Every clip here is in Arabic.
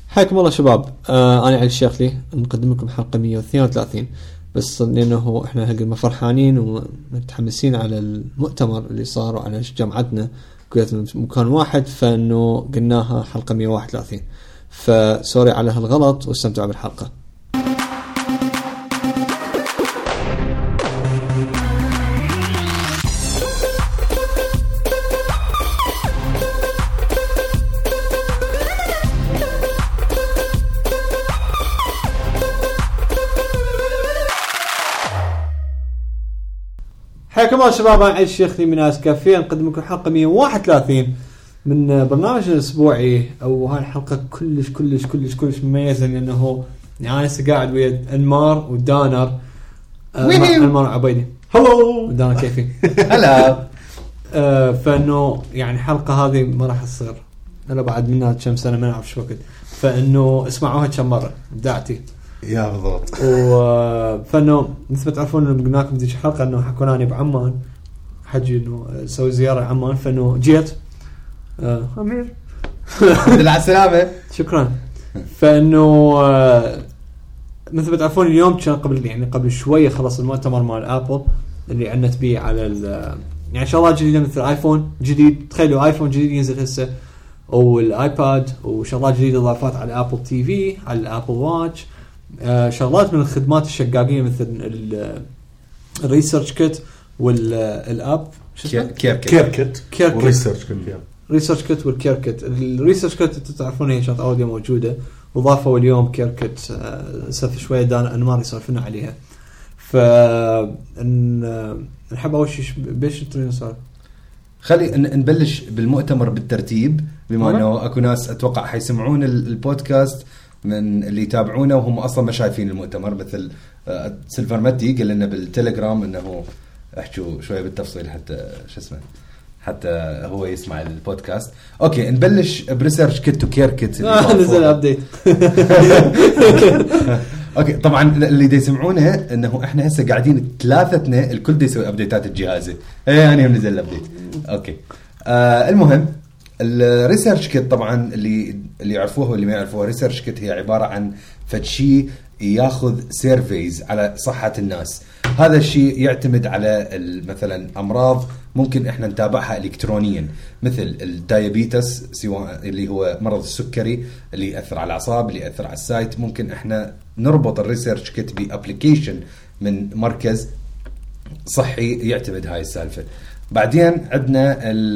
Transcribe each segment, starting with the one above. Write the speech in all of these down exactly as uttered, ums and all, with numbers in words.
حياكم الله شباب. آه أنا علي الشيخلي نقدم لكم حلقة مية واثنين وثلاثين، بس لأنه إحنا هالقد فرحانين ومتحمسين على المؤتمر اللي صار وعلى جامعتنا كلها مكان واحد، فإنه قلناها حلقة مية وواحد وثلاثين. فسوري على هالغلط واستمتعوا بالحلقة. حياكم الله شباب، أنا علي الشيخلي من ناس كافيه نقدم لكم حلقة مية وواحد وثلاثين من برنامج الأسبوعي. أو هاي الحلقة كلش كلش كلش كلش مميزة لأنه يعني أنا قاعد ويا أنمار ودانر. أنمار عبيدي هلو ودانر كيفي هلا. فإنه يعني حلقة هذه ما راح تصير أنا بعد منها كم سنة ما نعرف شو وقت، فإنه اسمعوها كم مرة دعتي يا بالضبط. وفانه مثل ما تعرفون انه قلنا لكم ديش حلقه انه حكون انا بعمان حجي انه اسوي زياره عمان، فانه جيت آه امير الحمد لله على السلامه. شكرا. فانه آه مثل ما تعرفون اليوم كان قبل يعني قبل شويه خلص المؤتمر مال ابل اللي عندنا تبيع على يعني شغلات جديده مثل ايفون جديد. تخيلوا ايفون جديد ينزل هسه والايباد وشغلات جديده اضافات على ابل تي في على الابل واتش. آه شغلات من الخدمات الشقاقية مثل الريسيرش كيت والاب كير كيت والريسيرش كيت ريسيرش كيت والكير كيت. الريسيرش كيت تعرفون هي شغلات اوديو موجودة وضافوا اليوم كير كيت. آه سف شوية دان انمار يصرفنا عليها. ف نحب اول شيء بيش نصير خلي نبلش بالمؤتمر بالترتيب بما انه اكو ناس اتوقع حيسمعون البودكاست من اللي يتابعونه وهم أصلا ما شايفين المؤتمر. مثل سيلفر ماتي قال لنا بالتليجرام إنه احكوا شوية بالتفصيل حتى شو اسمه حتى هو يسمع البودكاست. أوكي نبلش بريسيرش كيت وكير كيت. آه نزل أبديت. أوكي طبعا اللي دا يسمعونه إنه إحنا هسه قاعدين ثلاثتنا الكل دا يسوي أبديتات الجهاز. إيه يعني هم نزل أبديت. أوكي آه المهم الريسيرش كيت طبعا اللي اللي يعرفوه واللي ما يعرفوه، ريسيرش كيت هي عبارة عن فشي ياخذ سيرفيز على صحة الناس. هذا الشيء يعتمد على مثلا أمراض ممكن إحنا نتابعها إلكترونيا مثل الدايابيتس سواء اللي هو مرض السكري اللي يأثر على الأعصاب اللي يأثر على السايت. ممكن إحنا نربط الريسيرش كيت بأبليكيشن من مركز صحي يعتمد هاي السالفة. بعدين عندنا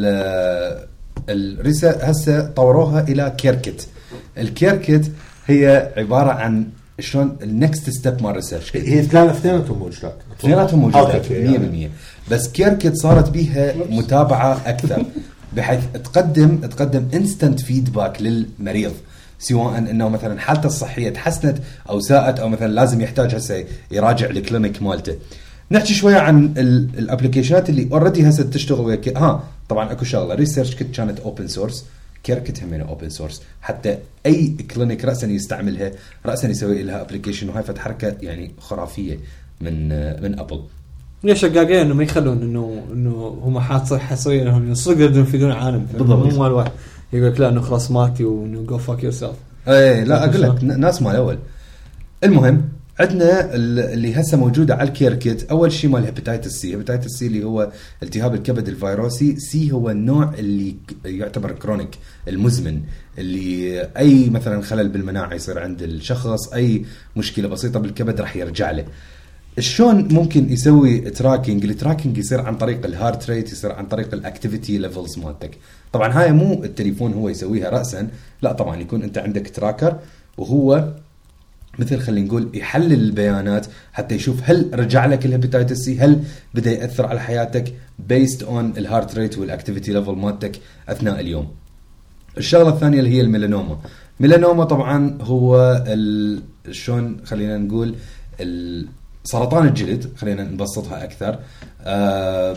ال الريسا هسه طوروها إلى كيركت. الكيركت هي عبارة عن شلون النكست ستيب مال ريسيرش. هي ثلاثة اثنيناتهم موجودات اثنيناتهم موجودات مية بالمية، بس كيركت صارت بيها متابعة أكثر بحيث تقدم تقدم instant feedback للمريض سواء انه مثلا حالته الصحية تحسنت او ساءت او مثلا لازم يحتاج هسه يراجع الكلينيك مالته. نحكي شوية عن الابليكيشنات اللي اوريدي هسه تشتغل ويا ها. طبعا اكو شغله ريسيرش كيت كانت اوبن سورس، كيركت هم اوبن سورس حتى اي كلينيك راسا يستعملها راسا يسوي لها ابليكيشن. وهاي فت حركه يعني خرافيه من من ابل. ليش شقاقين انه ما يخلون انه انه هم حاط صح حصريا انهم صدق يقدرون يفيدون العالم بالضبط. مو مال واحد يقول لك لا انه خلاص مالتي وانه جو فاك يور سيلف. اي لا اقول لك ناس مال اول. المهم عندنا اللي هسه موجودة على الكيركت. أول شيء مال هيباتيتس سي. هيباتيتس سي اللي هو التهاب الكبد الفيروسي. سي هو النوع اللي يعتبر كرونيك المزمن اللي أي مثلا خلل بالمناعة يصير عند الشخص أي مشكلة بسيطة بالكبد راح يرجع له. شلون ممكن يسوي تراكينج؟ التراكينج يصير عن طريق الهارت ريت، يصير عن طريق الاكتيفيتي ليفلز مالتك. طبعا هاي مو التليفون هو يسويها رأسا، لا طبعا يكون أنت عندك تراكر وهو مثل خلينا نقول يحلل البيانات حتى يشوف هل رجع لك الهيباتيتس سي، هل بدا ياثر على حياتك بيست اون الهارت ريت والاكتيفيتي ليفل مالتك اثناء اليوم. الشغله الثانيه اللي هي الميلانوما. ميلانوما طبعا هو شلون خلينا نقول سرطان الجلد، خلينا نبسطها اكثر. آه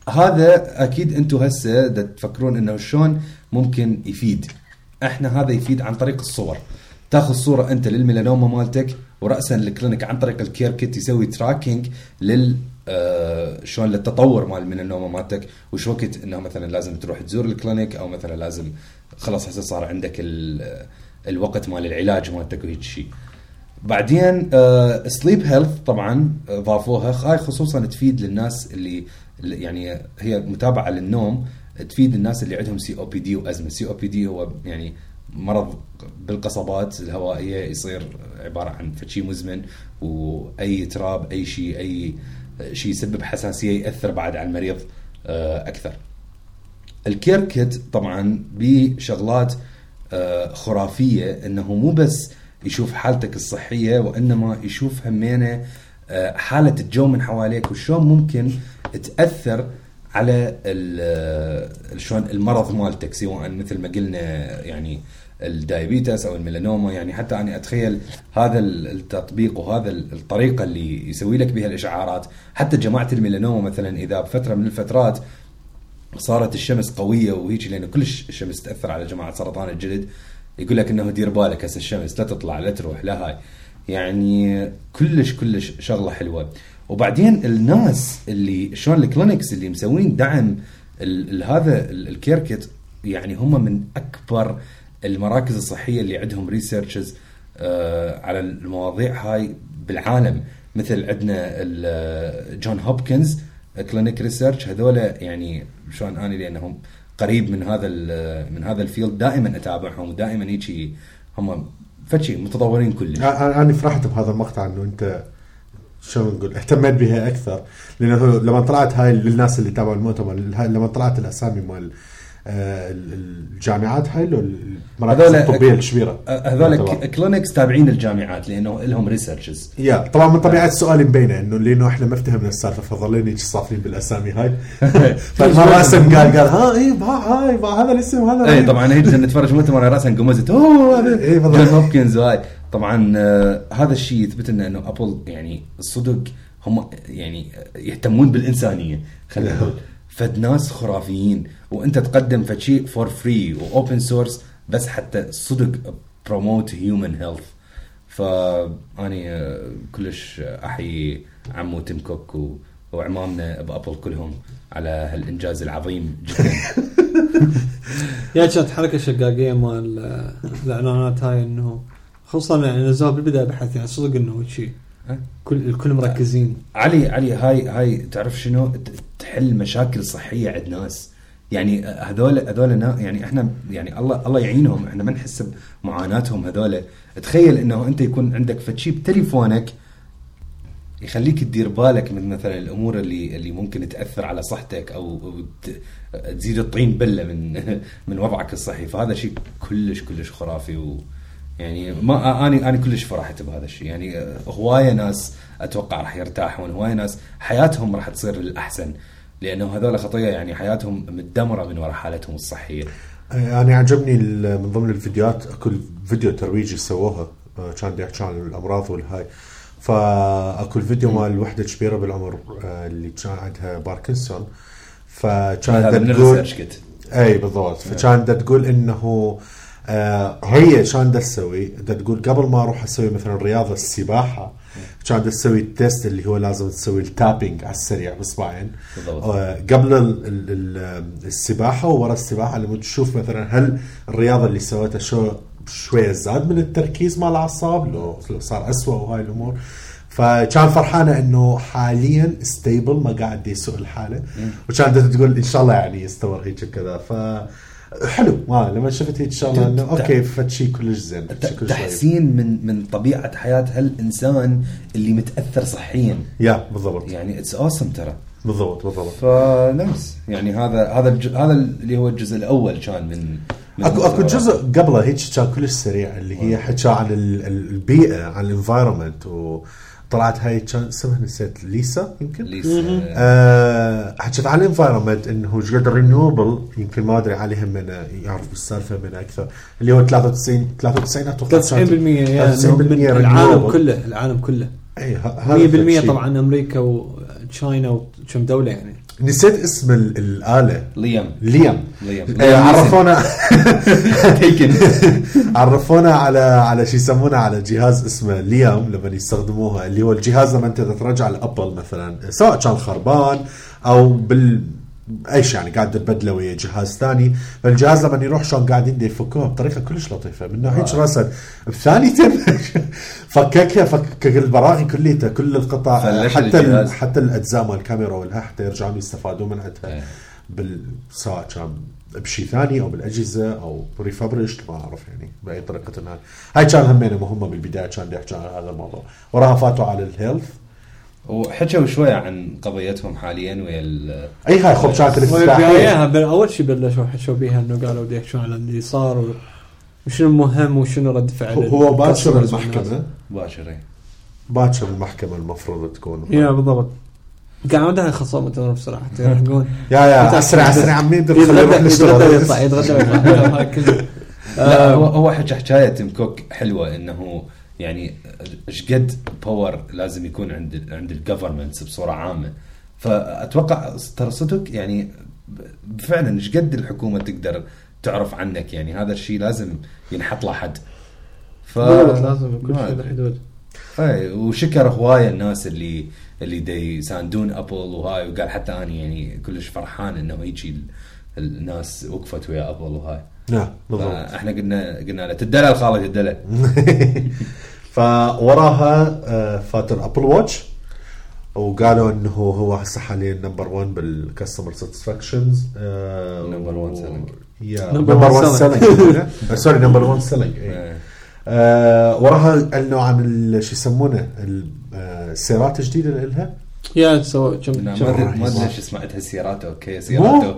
هذا اكيد انتم هسه تفكرون انه شلون ممكن يفيد. احنا هذا يفيد عن طريق الصور. تاخذ صورة أنت للميلانوما مالتك ورأسا الكلينيك عن طريق الكير كيت يسوي تراكينج لل آه شلون للتطور مال الميلانوما مالتك وش وقت إنه مثلا لازم تروح تزور الكلينيك أو مثلا لازم خلاص هسه صار عندك الوقت مال العلاج مالتك وهيك شيء. بعدين سليب هيلث طبعا ضافوها، هاي خصوصا تفيد للناس اللي يعني هي متابعه للنوم، تفيد الناس اللي عندهم سي او بي دي وازمه. سي او بي دي هو يعني مرض بالقصبات الهوائيه، يصير عباره عن شيء مزمن، واي تراب اي شيء اي شيء يسبب حساسيه ياثر بعد على المريض اكثر. الكير كيت طبعا بشغلات خرافيه، انه مو بس يشوف حالتك الصحيه، وانما يشوف همينه حاله الجو من حواليك وشون ممكن تاثر على شلون المرض مالتك، سواء مثل ما قلنا يعني الدايابيتس او الميلانوما. يعني حتى أنا أتخيل هذا التطبيق وهذا الطريقة اللي يسوي لك بها الإشعارات. حتى جماعة الميلانوما مثلا إذا بفترة من الفترات صارت الشمس قوية وهيك، لأنه كلش الشمس تأثر على جماعة سرطان الجلد، يقول لك إنه دير بالك هسه الشمس لا تطلع لا تروح لا هاي. يعني كلش كلش شغلة حلوة. وبعدين الناس اللي شلون الكلينكس اللي مسوين دعم هذا الكير كيت، يعني هم من أكبر المراكز الصحية اللي عندهم ريسيرشز آه على المواضيع هاي بالعالم. مثل عندنا جون هوبكنز كلينيك ريسيرش، هذول يعني شلون أنا لأنهم قريب من هذا من هذا الفيلد دائما أتابعهم، ودائما هيك هم فتشي متطورين كلش. أنا فرحت بهذا المقطع إنه أنت شو نقول اهتميت بها أكثر، لأنه لما طلعت هاي للناس اللي تابعوا المؤتمر، لما طلعت الأسامي مال الجامعات هاي المراكز الطبية الكبيرة، هذول كلينكس تابعين الجامعات لأنه لهم ريسيرشز. يا طبعا من طبيعة السؤال مبينة إنه لأنه إحنا ما افتهمنا السالفة، فظلين يجي صافين بالأسامي هاي. فالمرة اسم قال قال ها إيه هاي هذا الاسم هذا. إيه طبعا هيك نتفرج مؤتمر رأسا قمزت أوه هذا جون هوبكنز هاي. طبعا آه هذا الشيء يثبت لنا إنه أبل يعني الصدق هم يعني يهتمون بالإنسانية، خلينا نقول فد ناس خرافيين، وانت تقدم فشي فور فري واوبن سورس بس حتى صدق بروموت هيومن هيلث. فاني كلش احيي عمو تيم كوك وعمامنا بابل كلهم على هالانجاز العظيم جدا. يا كانت حركه شقاقيه مال الاعلانات هاي، انه خصوصا يعني نزلوا بالبدايه بحث يعني صدق انه شيء كل الكل مركزين. علي علي هاي هاي تعرف شنو تحل مشاكل صحيه عند ناس. يعني هذول هذول يعني احنا يعني الله الله يعينهم، احنا ما نحس بمعاناتهم هذول. تخيل انه انت يكون عندك فتشي بتليفونك يخليك تدير بالك من مثلا الامور اللي اللي ممكن تاثر على صحتك او تزيد الطين بله من من وضعك الصحي. فهذا شيء كلش كلش خرافي، و يعني ما اني انا كلش فرحت بهذا الشيء. يعني هوايه ناس اتوقع راح يرتاحون، هوايه ناس حياتهم راح تصير للاحسن، لانه هذول خطيه يعني حياتهم متدمره من وراء حالتهم الصحيه. يعني عجبني من ضمن الفيديوهات اكو فيديو ترويجي سووها كان يحكي عن الامراض والهاي، فاكو الفيديو مال وحده كبيره بالعمر اللي كان عندها باركنسون، فكان تقول اي بالضبط، فكان تقول انه آه هي كان دا تسوي دا تقول قبل ما اروح اسوي مثلا رياضه السباحه كان دا تسوي التيست اللي هو لازم تسوي التابينج على السريع باصبعين آه قبل ال ال السباحه وورا السباحه، لما تشوف مثلا هل الرياضه اللي سويتها شو شويه زاد من التركيز مع الاعصاب لو صار اسوأ وهاي الامور. فكان فرحانه انه حاليا ستيبل ما قاعد يسوء الحاله، وكانت تقول ان شاء الله يعني يستمر هيك كذا. ف حلو ما لما شفت هيك شغله انه اوكي فتشي كلش زين، تحسين من من طبيعه حياه هالانسان اللي متاثر صحيا. يا بالضبط يعني اتس اوسم ترى. بالضبط بالضبط. فنفس يعني هذا هذا هذا اللي هو الجزء الاول كان من, من اكو اكو جزء قبله هيك كان كلش سريع اللي هي حكى عن البيئه عن الانفايرمنت، و طلعت هاي كان اسمها نسيت ليسا يمكن ليسا آه حكت عن الانفايرمنت انه جد رينيوبل يمكن ما ادري عليهم من يعرف بالسالفه من اكثر اللي هو ثلاثة وتسعين ثلاثة وتسعين اتوقع تسعين بالمئة يعني من العالم كله العالم كله اي مية بالمئة طبعا امريكا وتشاينا وكم دوله. يعني نسيت اسم الآلة ليام ليام, ليام. عرفونا عرفونا على على شيء يسمونه على جهاز اسمه ليام لما يستخدموها، اللي هو الجهاز لما انت ترجع الابل مثلا سواء كان خربان او بال اي شيء يعني قاعد تبدله ويا جهاز ثاني. فالجهاز لما يروح شلون قاعدين دي يفكوها بطريقه كلش لطيفه من ناحيه آه. راسا بثاني تم فككها فكك البراغي كليتها كل القطع حتى ال... حتى الاجزاء مال الكاميرا والها حتى يرجعون يستفادون من عندها بال سواء كان بشيء ثاني او بالاجهزه او ريفابريشت ما اعرف يعني باي طريقه. هاي هاي كان همينه مهمه بالبدايه كان يحكي عن هذا الموضوع. وراها فاتوا على الهيلث وحكوا شويه عن قضيتهم حاليا ويا اي هاي خب كانت الافتتاحيه. اول شيء بلشوا حكوا بيها انه قالوا بدي يحكوا على اللي صار وشنو مهم وشنو رد فعل. هو باكر المحكمه باكر باكر المحكمه المفروض تكون يا بالضبط. قاعد عندها خصومه بصراحه يرهقون يا يا اسرع اسرع عمي يتغدى يطلع يتغدى يطلع. لا هو هو حكى حكايه تيم كوك حلوه انه يعني ايش قد باور لازم يكون عند عند الجفرمنتس بصوره عامه. فاتوقع ترى صدق يعني فعلا ايش قد الحكومه تقدر تعرف عنك يعني هذا الشيء لازم ينحط له حد. ف لازم كل شيء له حدود. اي وشكر هوايه الناس اللي اللي دي يساندون ابل وهاي وقال حتى انا يعني كلش فرحان انه هيجي الناس وقفت ويا ابل وهاي. نعم بالضبط. احنا قلنا قلنا له تدلل خالد تدلل. فوراها فات الابل واتش وقالوا انه هو هسه حاليا نمبر واحد بالكاستمر ساتسفاكشنز. نمبر واحد سيلينج. يا نمبر واحد سيلينج سوري نمبر واحد سيلينج. وراها قالوا عن شو يسمونه السيارات الجديده اللي لها. يا سو كم ما ادري ايش سمعتها سيارات اوكي سيارات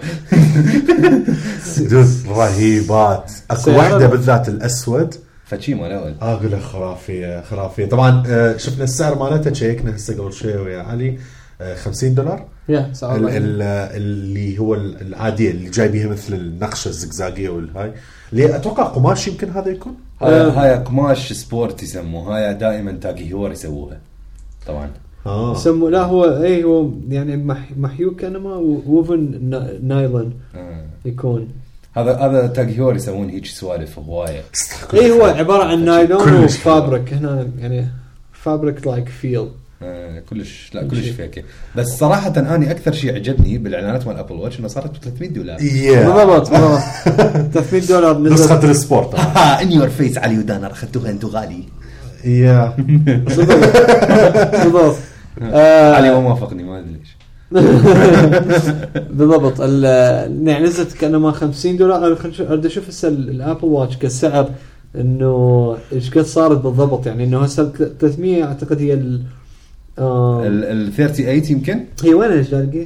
دوز رهيبات. اكو واحده بالذات الاسود فشي مال اول اقول خرافيه خرافيه. طبعا شفنا السعر مالتها شيكنا هسه قبل شوي ويا علي خمسين دولار. يا سعر اللي هو العاديه اللي جاي بيها مثل النقشه الزقزاقيه والهاي اللي اتوقع قماش يمكن هذا يكون. هاي هاي قماش سبورت يسموه. هاي دائما تاكي هيور يسووها طبعا. اه يسموا لا هو اي هو يعني مح محيوك انما ووفن نايلون آه. يكون هذا هذا تاكي هيور يسوون هيك سوالف هوايه. اي هو عباره عن نايلون وفابريك هنا يعني فابريك لايك فيل آه كلش لا كلش فيك. بس صراحه اني اكثر شيء عجبني بالاعلانات مال ابل واتش انه صارت ب ثلاثمية دولار. بالضبط بالضبط ثلاثمية دولار نسخه السبورت. ان يور فيس علي ودانا اخذتوها انتو غالي. يا بالضبط. علي ما موافقني ما ادري ليش. بالضبط يعني نزلت كانما خمسين دولار. اريد اشوف هسه الابل واتش كسعر انه ايش قد صارت بالضبط يعني انه هسه ثلاثمية اعتقد هي ال ال ثمانية وثلاثين يمكن. هي وين ايش لاقي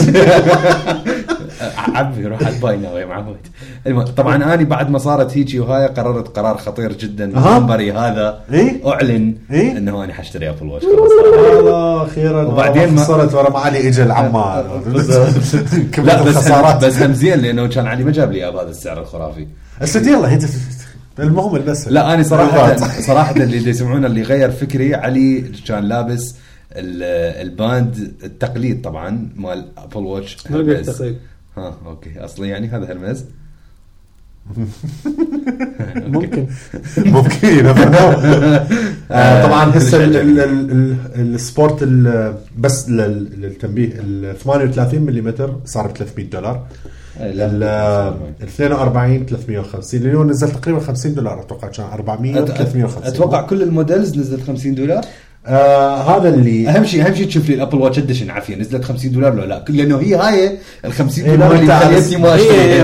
عبي روح على الباينه ويا معود. طبعا انا بعد ما صارت هيجي وهاي قررت قرار خطير جدا منبري هذا إيه؟ اعلن إيه؟ انه انا حاشتري ابل واتش الله اخيرا. وبعدين ما صارت ورا ما علي اجى العمال. لا بس بس هم زين لانه كان علي ما جاب لي هذا السعر الخرافي. استدي يلا انت المهم البس. لا انا صراحه صراحه اللي يسمعونه اللي غير فكري علي كان لابس الباند التقليد طبعا مال ابل واتش. التقليد ها اوكي اصلي يعني هذا هرمز ممكن ممكن طبعا هسه السبورت بس للتنبيه ال ثمانية وثلاثين ملم صار ب ثلاثمية دولار. ال اثنين وأربعين ثلاثمية وخمسين اللي هو نزل تقريبا خمسين دولار اتوقع كان أربعمية ثلاثمية وخمسين. اتوقع كل الموديلز نزلت خمسين دولار. آه هذا اللي اهم شيء اهم شيء تشوف لي الابل واتش قديش عافيه نزلت خمسين دولار ولا لا لانه هي هاي ال خمسين دولار اللي خليتني ما اشتري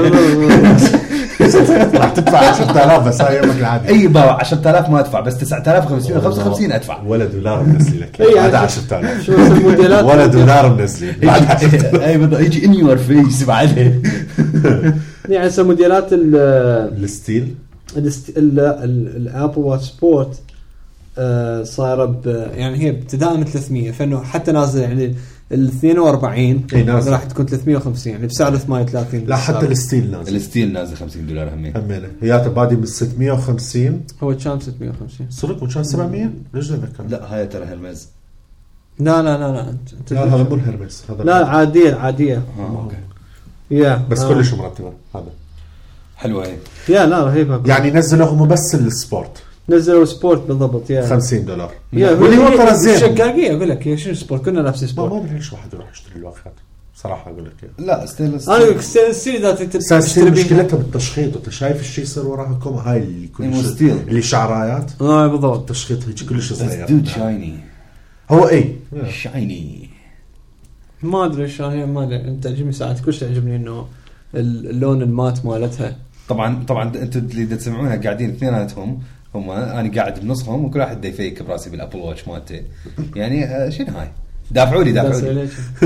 راح تدفع عشرة آلاف بس هاي يومك العادي. اي باع عشرة آلاف ما ادفع بس تسعة آلاف وخمسمية وخمسة وخمسين ادفع ولا دولار منزل لك هذا عشرة آلاف شو الموديلات ولا دولار منزل اي بالضبط يجي ان يور فيس بعدها يعني هسه موديلات الستيل الابل واتش سبورت صايره ب يعني هي ابتداء من ثلاثمية فانه حتى نازل يعني ال اثنين وأربعين راح تكون ثلاثمية وخمسين يعني بسعر ثمانية وثلاثين. لا حتى الستيل نازل الستيل نازل خمسين دولار همين همين هي تبادي من ستمية وخمسين. هو كان ستمية وخمسين صدق وكان سبعمية ليش ذكر. لا هاي ترى هرمز. لا لا لا لا انت لا هذا مو الهرمز هذا لا عاديه عاديه اه اوكي يا بس آه. كلش مرتبه هذا حلوه هي يا لا رهيبه يعني نزلوا هم بس السبورت نزلوا سبورت بالضبط يا خمسين دولار واللي هو ترى زين شقاقيه اقول لك يا شنو سبورت كنا نفس سبورت. ما ادري ليش واحد يروح يشتري الواقعات صراحه اقول لك لا ستينلس انا ستينلس ستيل اذا تشتري مشكلتها بالتشخيط وانت شايف الشيء يصير وراها كم هاي اللي كل شيء اللي شعرايات اه بالضبط تشخيط هيك كلش صغير دود شايني هو اي شايني ما ادري شلون هي ما انت تعجبني ساعات كلش تعجبني انه اللون المات مالتها. طبعا طبعا انتم اللي تسمعونها قاعدين اثنيناتهم هم انا قاعد بنصهم وكل واحد يفيك براسي بالابل واتش مالته يعني شنو هاي دافعوا لي دافعوا لي.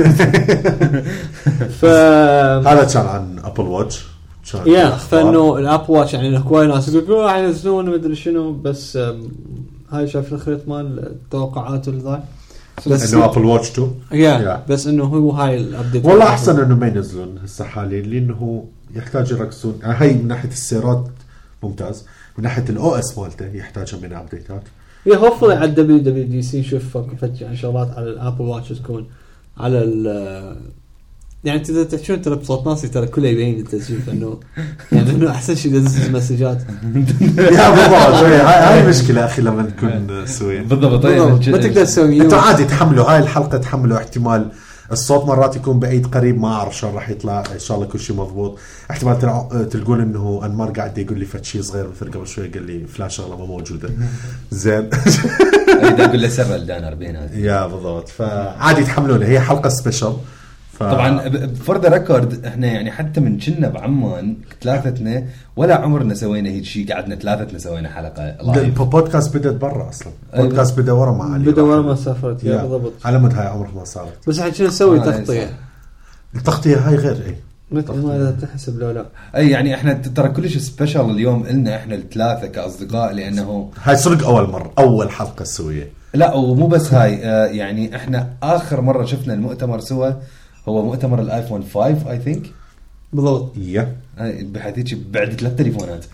ف هذا كان عن ابل واتش يا فانه الابل واتش يعني كواي ناس يقولوا راح ينزلون ما ادري شنو بس هاي شايف الخريطه مال التوقعات والذا بس انه ابل واتش تو يا بس انه هو هاي الابديت والله احسن انه ما ينزلون هسه حاليا لانه يحتاج يركزون هاي من ناحيه السيرات ممتاز من ناحيه الاو اس مالته يحتاج من ابديتات يا هوفلي على الدبليو دبليو دي سي نشوف فتح شغلات على الابل واتش تكون على ال يعني تقدر تحكون ترى بصوت ناصي ترى كله يبين التسجيل انه يعني انه احسن شيء تدز مسجات يا بالضبط هاي هاي مشكله اخي لما نكون سوين بالضبط ما تقدر تسوي انتوا عادي تحملوا هاي الحلقه تحملوا احتمال الصوت مرات يكون بعيد قريب ما اعرف شلون راح يطلع ان شاء الله كل شيء مضبوط احتمال تلقون انه انمار قاعد يقول لي فد شيء صغير مثل قبل شوي قال لي فلان شغله ما موجوده زين اذا اقول له سبع دانر بين هذه يا بالضبط فعادي تحملونه هي حلقه سبيشال ف... طبعا بفرد ريكورد احنا يعني حتى من كنا بعمان ثلاثتنا ولا عمرنا سوينا هيك شيء قعدنا ثلاثتنا سوينا حلقه لايف البودكاست بدت برا اصلا البودكاست بدا ورا مع علي بدا ورا ما سافرت يا بالضبط على مد هاي عمرها ما صارت بس عشان نسوي تغطيه التغطيه هاي غير اي ما تحسب لا لا اي يعني احنا ترى كلش سبيشال اليوم لنا احنا الثلاثه كاصدقاء لانه هاي صدق اول مره اول حلقه سويه لا ومو بس هاي آه يعني احنا اخر مره شفنا المؤتمر سوا هو مؤتمر الايفون خمسة اي ثينك بالضبط يا بحيث بعد ثلاث تليفونات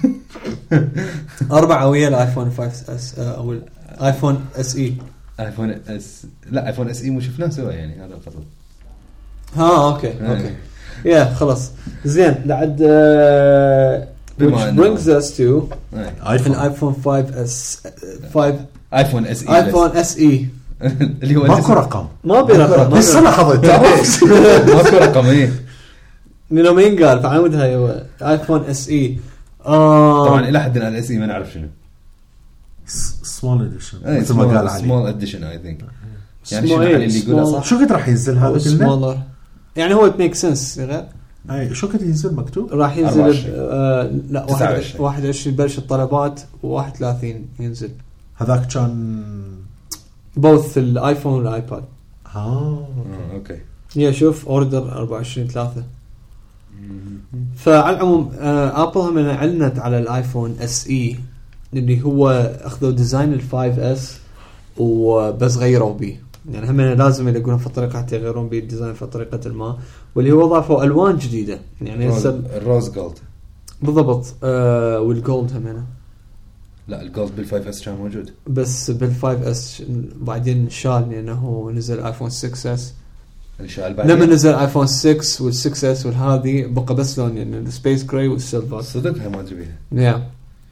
اربعه ويا الايفون خمسة اس او الايفون اس اي ايفون اس لا ايفون اس اي مو شفناه سوا يعني هذا القصد ها اوكي آه. اوكي يا خلاص زين بعد which brings us to ايفون الايفون خمسة اس خمسة ايفون اس اي ايفون اس اي اللي هو ماكو رقم ما برقم بس لاحظت ماكو رقم ايه منو مين قال فعمود هاي هو ايفون اس اي آه طبعا الى حد الان الاس اي ما نعرف شنو سمول اديشن مثل ما قال علي سمول اديشن اي ثينك يعني شنو علي اللي يقوله صح شو قد راح ينزل هذا كله يعني هو ميك سنس غير اي شو قد ينزل مكتوب راح ينزل آه لا واحد وعشرين بلش الطلبات وواحد وثلاثين ينزل هذاك كان بوث الايفون والايباد اه اوكي يا شوف اوردر أربعة وعشرين ثلاثة فعلى العموم آه ابل هم اعلنت على الايفون اس اي اللي هو اخذوا ديزاين الفايف اس وبس غيروا به يعني هم لازم يلقون في طريقه حتى يغيرون به الديزاين في طريقه ما واللي هو ضافوا الوان جديده يعني هسه الروز جولد بالضبط آه والجولد هم لا الجولد بالفايف اس كان موجود بس بالفايف اس بعدين شال لانه نزل ايفون ستة اس الشال بعدين لما نزل ايفون ستة والستة اس والهذه بقى بس لون يعني السبيس جراي والسيلفر صدق هي ما ادري بيها يا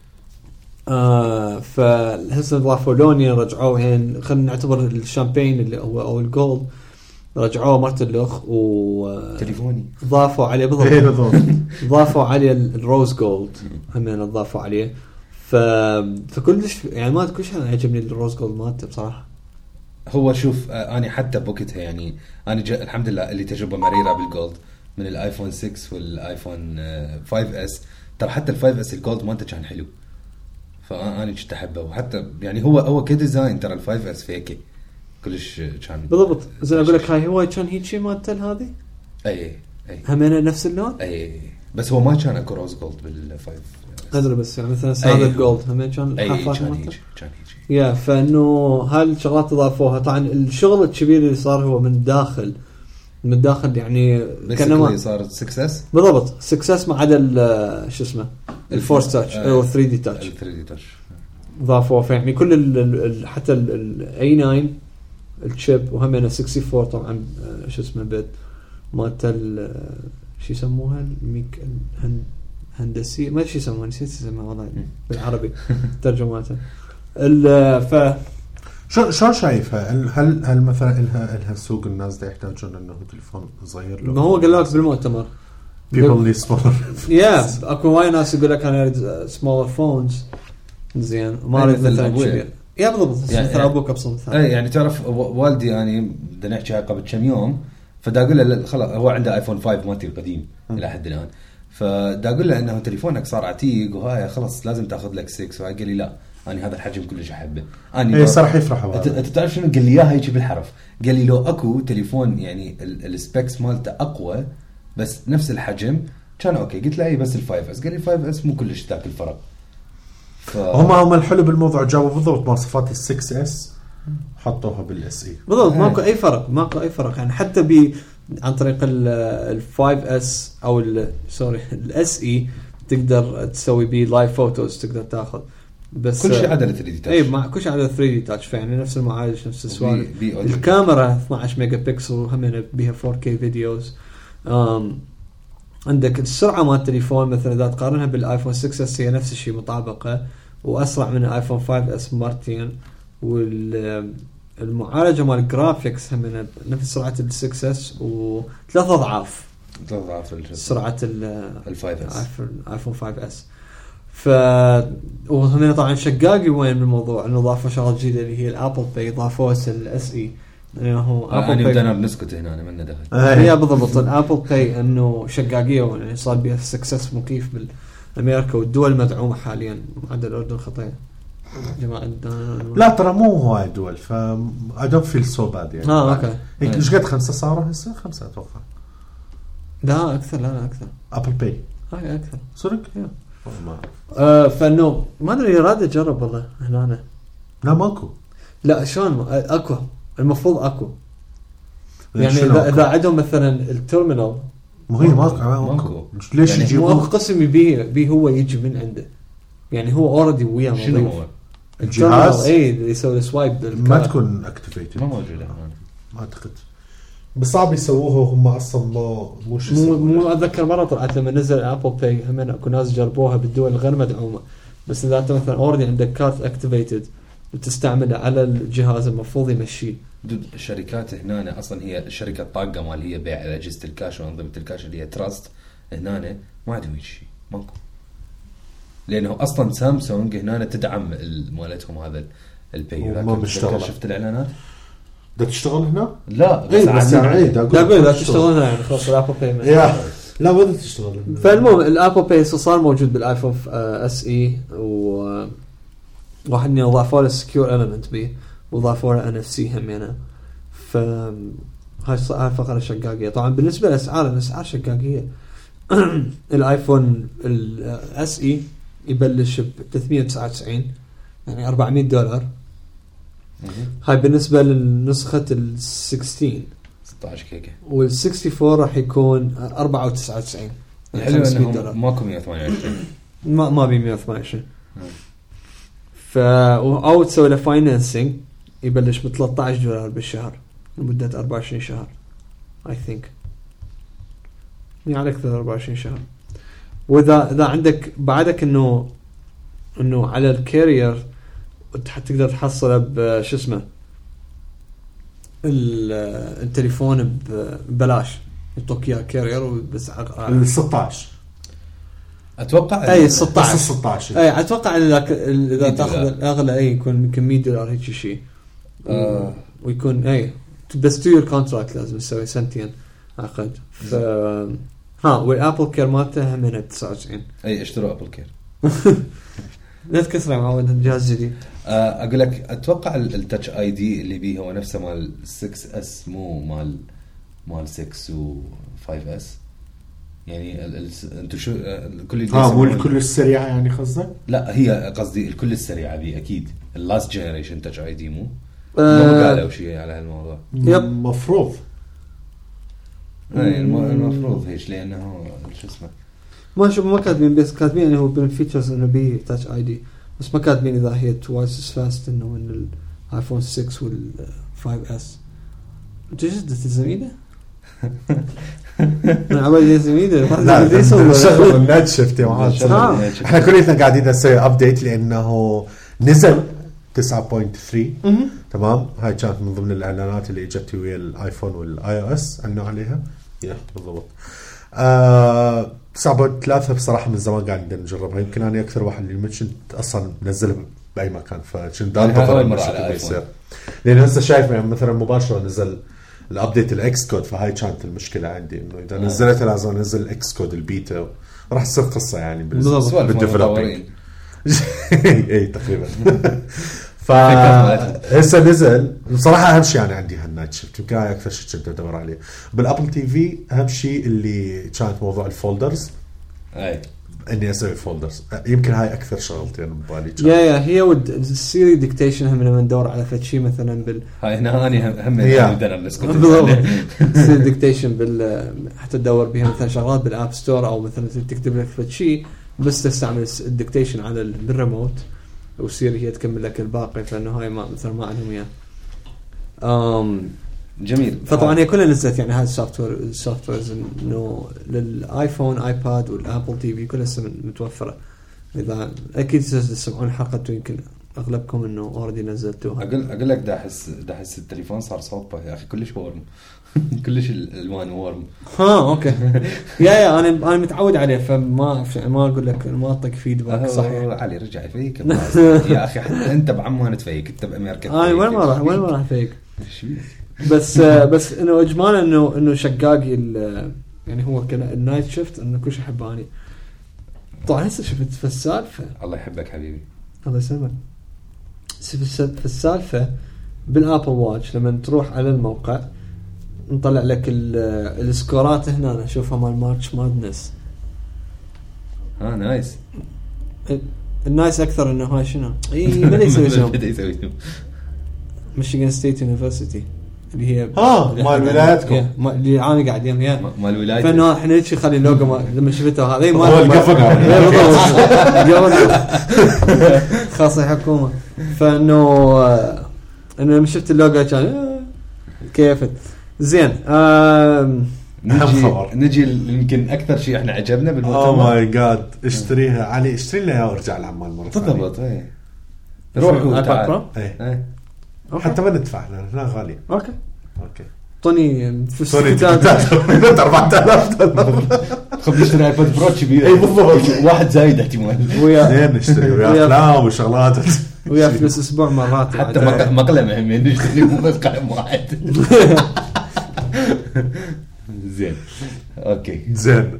آه فهسه ضافوا لونين رجعوهن خلينا نعتبر الشامبين اللي هو او الجولد رجعوه مرت اللخ و تليفوني ضافوا عليه بالضبط ضافوا عليه الروز جولد هم ضافوا عليه ف فكلش يعني ما كلش انا عجبني الروز جولد مالته بصراحه هو شوف آه انا حتى بوقتها يعني انا ج... الحمد لله اللي تجربه مريره بالجولد من الايفون ستة والايفون آه خمسة اس ترى حتى الفايف اس الجولد مالته كان حلو فانا كنت احبه وحتى يعني هو هو كديزاين ترى الفايف اس فيكي كلش كان بالضبط زين اقول لك هاي هو كان هيك شيء مالته هذه اي اي همنا نفس اللون اي بس هو ما كان اكو روز جولد بالفايف قدر بس يعني مثلا هذا الجولد هم كان حافات مالته كان هيك يا فانه هالشغلات اضافوها طبعا الشغل الكبير اللي صار هو من داخل من داخل يعني كانما صار ستة اس بالضبط ستة اس ما عدا شو اسمه الفورس تاتش او ثري دي تاتش ثري دي تاتش ضافوه يعني كل ال ال حتى الاي تسعة الشيب وهم أنا أربعة وستين طبعا شو اسمه بيت مالت شو يسموها الميك الهندسي ما شو يسموها نسيت اسمها والله بالعربي ترجماتها ال ف شو شو شايفها؟ هل هل مثلا إلها إلها سوق الناس ده يحتاجون إنه تليفون صغير له؟ ما هو قال لك بالمؤتمر people need smaller. yeah اكو وايد ناس يقول لك انا اريد smaller phones زين ما اريد مثلا كبير. يا بالضبط يعني مثل ابوك ابسط مثال. اي يعني تعرف والدي يعني بدنا نحكي قبل كم يوم فدا اقول له خلاص هو عنده ايفون خمسة مالتي القديم الى حد الان فدا اقول له انه تليفونك صار عتيق وهاي خلاص لازم تاخذ لك ستة وقال لي لا انا هذا الحجم كلش احبه انا اي صراحه يفرح هذا. انت تعرف شنو قال لي اياها هيك بالحرف قال لي لو اكو تليفون يعني السبيكس مالته اقوى بس نفس الحجم كان اوكي. قلت له اي بس الفايف اس قال لي فايف اس مو كلش ذاك الفرق. ف... هم هم الحلو بالموضوع جابوا بالضبط مواصفات السكس اس حطوها بالاس اي بالضبط ماكو اي فرق ماكو اي فرق يعني حتى ب عن طريق الفايف اس او سوري الاس اي تقدر تسوي بيه لايف فوتوز تقدر تاخذ بس كل شيء عدل ثري دي تاتش اي مع كل شيء عدل ثري دي تاتش يعني نفس المعالج نفس السوالف. الكاميرا اثناشر ميجا بكسل وهم بيها فور كي فيديوز. أم عندك السرعه مال التليفون مثلا اذا تقارنها بالايفون سكس اس هي نفس الشيء مطابقه واسرع من الايفون فايف اس مرتين. والمعالجه مال الجرافيكس هم نفس سرعه السكس اس وثلاث اضعاف ثلاث اضعاف سرعه الفايف اس ايفون فايف اس. ف وهم طبعا شقاقي وين من الموضوع انه ضافوا شغله جديده اللي هي الابل باي ضافوها الاس اي انه هو ابل باي بدنا نسكت هنا انا من دخل هي بالضبط الابل باي انه شقاقيه يعني صار بها سكسس مخيف بالامريكا والدول المدعومه حاليا ما عدا الاردن خطيه جماعه. لا ترى مو هواي دول ف I don't feel so bad يعني. اه اوكي ايش قد خمسة صاروا هسه خمسة اتوقع لا اكثر لا لا اكثر ابل باي هاي اكثر صدق يا آه فانه ما ادري راد اجرب والله هنا أنا. لا ماكو لا شلون اكو المفروض اكو يعني اذا اذا عندهم مثلا التيرمينال مو هي ماكو ماكو ليش يعني يجيبوا مو قسم يبيه بي هو يجي من عنده يعني هو اوريدي وياه شنو هو الجهاز اي اللي يسوي سوايب ما تكون اكتيفيتد ما موجوده ما اعتقد بس صعب يسووها هم اصلا ما مش مو مو اتذكر مره طلعت لما نزل ابل باي هم اكو ناس جربوها بالدول الغير مدعومه بس اذا انت مثلا اوريدي عندك كارت اكتيفيتد وتستعمله على الجهاز المفروض يمشي. الشركات هنا اصلا هي الشركه الطاقه مال هي بيع اجهزه الكاش وانظمه الكاش اللي هي تراست هنا ما عندهم شيء ماكو لانه اصلا سامسونج هنا تدعم مالتهم هذا الباي. ما بيشتغل شفت الاعلانات ده تشتغل هنا لا بس إيه بس يعني لا اقول اذا تشتغل هنا يعني خلاص الابل باي يا لا بدها تشتغل هنا. فالمهم الابل باي صار موجود بالايفون اس اي و واحد من اضافوا له السكيور اليمنت بي وضافوا له ان اف سي هم هنا. ف هاي هاي فقره شقاقيه طبعا بالنسبه لاسعار الاسعار شقاقيه. الايفون الاس اي يبلش ب ثلاثمية وتسعة وتسعين يعني أربعمية دولار. هاي بالنسبه للنسخه ال ستاشر ستة عشر كيكه وال أربعة وستين راح يكون أربعة وتسعة وتسعين الحلو انه ماكو مية وثمانية وعشرين ما ما بي مية وثمانية وعشرين. ف او تسوي له فاينانسينج يبلش ب ثلاثة عشر دولار بالشهر لمده أربعة وعشرين شهر اي ثينك يعني اكثر أربعة وعشرين شهر. واذا اذا عندك بعدك انه انه على الكارير تقدر تحصله بشو اسمه التليفون ببلاش يعطوك اياه كارير بسعر ال ستة عشر اتوقع اي ستة عشر ستة عشر اي اتوقع اذا اذا تاخذ الاغلى اي يكون يمكن مية دولار هيك شيء آه. ويكون اي بس تو يور كونتراكت لازم تسوي سنتين عقد. ف ها والابل كير مالته هم هنا تسعة وتسعين اي اشتروا ابل كير لا تكسر معود جهاز جديد. آه اقول لك اتوقع التاتش اي دي اللي بيه هو نفسه مال ستة اس مو مال مال ستة و خمسة اس يعني انتو شو الكل اه مو الكل السريعه يعني قصدك لا هي قصدي الكل السريعه دي اكيد اللاست جنريشن تاتش اي دي مو آه ما قالوا شيء على هالموضوع مفروض اي المفروض هيك لانه شو اسمه ما شوف ما كاتبين بس كاتبين انه هو بين فيتشرز انه بي تاتش اي دي بس ما كاتبين اذا هي توايس فاست انه من الايفون ستة وال خمسة اس. انت جد تزميده انا عبالي زميده لا شغل النت شفت يا معاذ احنا كلنا قاعدين نسوي ابديت لانه نزل تسعة فاصلة ثلاثة. تمام، هاي كانت من ضمن الاعلانات اللي اجت ويا الايفون والاي او اس عنوا عليها. يا بالضبط. آه تسعة فاصلة ثلاثة بصراحه من زمان قاعد نجربها، يمكن انا اكثر واحد اللي منشن اصلا منزلها باي مكان، فكنت انتظر المرة يصير، لان هسه شايف يعني مثلا مباشره نزل الابديت الاكس كود، فهاي كانت المشكله عندي انه اذا نزلتها لازم انزل الاكس كود البيتا، راح تصير قصه يعني بالديفلوبينج. اي تقريبا. فهسه نزل بصراحه اهم شيء يعني عندي هالنايت شيفت، يمكن هاي اكثر شيء كنت ادور عليه بالابل تي في. اهم شيء اللي كانت موضوع الفولدرز، اي اني اسوي فولدرز، يمكن هاي اكثر شغلتين يعني ببالي. يا يا هي والسيري ديكتيشن هم لما ندور على فد شيء مثلا بال هاي هنا اني هم بدنا نسكت سيري ديكتيشن بال حتى تدور بها مثلا شغلات بالاب ستور، او مثلا تكتب لك فد شيء بس تستعمل الديكتيشن على بالريموت وسيري هي تكمل لك الباقي، فانه هاي ما مثلا ما عندهم اياه. امم جميل. فطبعا هي كلها نزلت يعني هذا السوفت وير السوفت ويرز انه للايفون ايباد والابل تي في كلها متوفره. اذا اكيد تسمعون حلقته يمكن اغلبكم انه اوريدي نزلتوها. اقول اقول لك ده احس ده احس التليفون صار صوبه يا اخي، كلش ورم كلش الالوان ورم. ها اوكي. يا يا انا انا متعود عليه، فما ما اقول لك ما اعطيك فيدباك صحيح. علي رجع يفيك يا اخي، حتى انت بعمان تفيك، انت بامريكا انا وين ما راح وين ما راح فيك. بس بس انه اجمالا انه انه شقاقي يعني هو كان النايت شيفت انه كل شيء حباني. طبعا هسه شفت في السالفه، الله يحبك حبيبي الله يسلمك، في السالفه بالابل واتش لما تروح على الموقع نطلع لك السكورات هنا نشوفها مال مارتش مادنس. ها نايس. النايس اكثر انه هاي شنو اي بدا يسوي شنو بدا يسوي شنو ميشيغان ستيت يونيفرسيتي اللي هي اه مال ولايتكم اللي انا قاعد يم يا مال ولايتك، فانه احنا هيك خلي اللوجو لما شفته هذا ما هو القفقه خاصه الحكومه، فانه انه لما شفت اللوجو كان كيفت زين. نجي نجي يمكن اكثر شيء احنا عجبنا بالمؤتمر. اوه ماي جاد اشتريها علي، اشتري لها وارجع العمال مره ثانيه. بالضبط. اي روح وتعال. اي حتى ما ندفع هنا غالي. اوكي اوكي طوني طوني أربعة آلاف دولار خذ نشتري ايباد برو كبير. اي بالضبط، واحد زايد احتمال ويا نشتري ويا افلام وشغلات ويا فلوس اسبوع مرات حتى مقلمه هم نشتري مو بس قلم واحد. زين اوكي زين.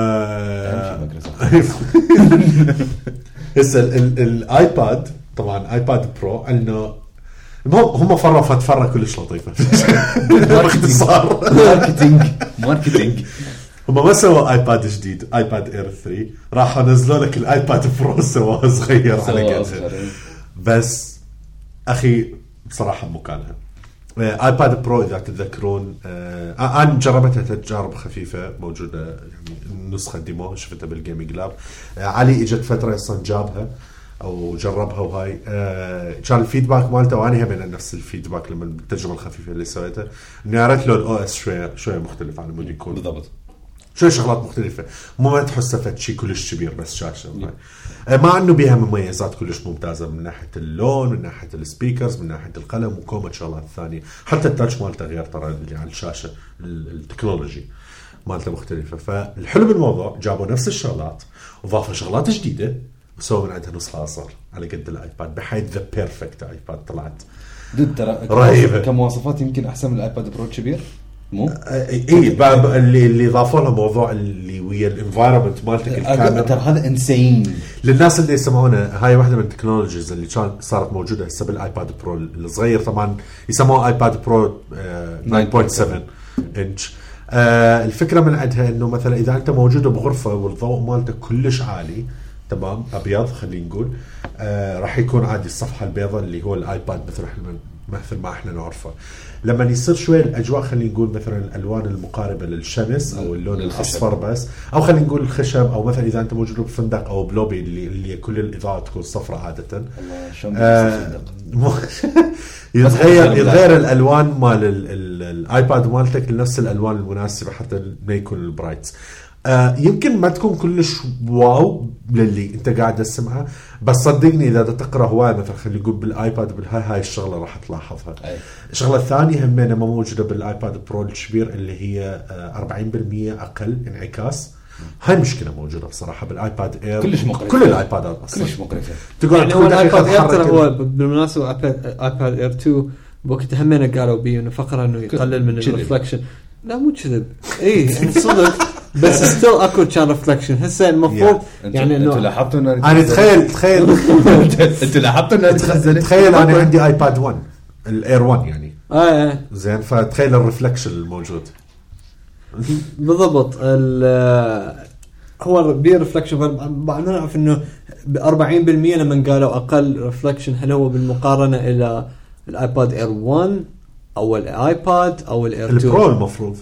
هسه الايباد طبعا ايباد برو انه هم فروا فتفره كلش لطيفه باختصار ماركتينج ماركتينج. هم ما سووا ايباد جديد ايباد اير ثري، راحوا نزلوا لك الايباد برو سواه صغير على قدها، بس اخي بصراحه مكانها. ايباد برو اذا تتذكرون آه انا جربتها تجارب خفيفه موجوده يعني النسخه ديمو شفتها بالجيمنج لاب. آه علي اجت فتره اصلا جابها او جربها وهاي آه كان الفيدباك مالته وانا هم نفس الفيدباك لما التجربه الخفيفه اللي سويتها اني عرفت له الاو اس شويه شويه مختلف عن مود يكون بالضبط شويه شغلات مختلفه، مو ما تحسه فد شيء كلش كبير بس شاشه آه مع انه بيها مميزات كلش ممتازه من ناحيه اللون من ناحيه السبيكرز من ناحيه القلم وكومه شغلات ثانيه، حتى التاتش مالته غير ترى اللي على الشاشه التكنولوجي مالته مختلفه. فالحلو بالموضوع جابوا نفس الشغلات وضافوا شغلات جديده وسووا من عندها نسخه اصغر على قد الايباد بحيث ذا بيرفكت ايباد طلعت ترى رهيبه كمواصفات يمكن احسن من الايباد برو كبير مو اي اللي اللي ضافوا له موضوع اللي ويا الانفايرمنت مالتك الكاميرا ترى هذا انسين. للناس اللي يسمعونه هاي واحده من التكنولوجيز اللي كان صارت موجوده هسه بالايباد برو الصغير، طبعا يسموه ايباد برو تسعة فاصلة سبعة انش. آه الفكره من عندها انه مثلا اذا انت موجوده بغرفه والضوء مالته كلش عالي تمام ابيض خلينا نقول آه راح يكون عادي الصفحه البيضاء اللي هو الايباد مثل احنا مثل ما احنا نعرفه. لما يصير شوي الاجواء خلينا نقول مثلا الالوان المقاربه للشمس او اللون الاصفر بس او خلينا نقول الخشب او مثلا اذا انت موجود بفندق او بلوبي اللي اللي كل الاضاءه تكون صفراء عاده آه يتغير يتغير الالوان مال الايباد مالتك لنفس الالوان المناسبه حتى ما يكون البرايتس. آه يمكن ما تكون كلش واو للي انت قاعد تسمعها، بس صدقني اذا تقرا هواي مثلا خلينا نقول بالايباد بالهاي هاي الشغله راح تلاحظها. أي. الشغله الثانيه هم ما موجوده بالايباد برو الكبير اللي هي آه أربعين بالمية اقل انعكاس. هاي مشكله موجوده بصراحه بالايباد اير كلش مقرفه، كل الايبادات اصلا كلش مقرفه. تقول يعني هو الايباد اير ترى هو بالمناسبه ايباد اير تو بوقت همنا قالوا بيه انه فقره انه يقلل من الريفلكشن. لا مو كذب اي يعني صدق بس ستيل اكو كان ريفلكشن. هسه المفروض يعني انه انتوا لاحظتوا انه انا تخيل تخيل انتوا لاحظتوا انه تخزن. تخيل انا عندي ايباد واحد الاير واحد يعني اه زين، فتخيل الريفلكشن الموجود بالضبط. هو بي ريفلكشن بعد نعرف انه ب أربعين بالمية لما قالوا اقل ريفلكشن، هل هو بالمقارنه الى الايباد اير واحد او الايباد او الاير تو؟ البرو المفروض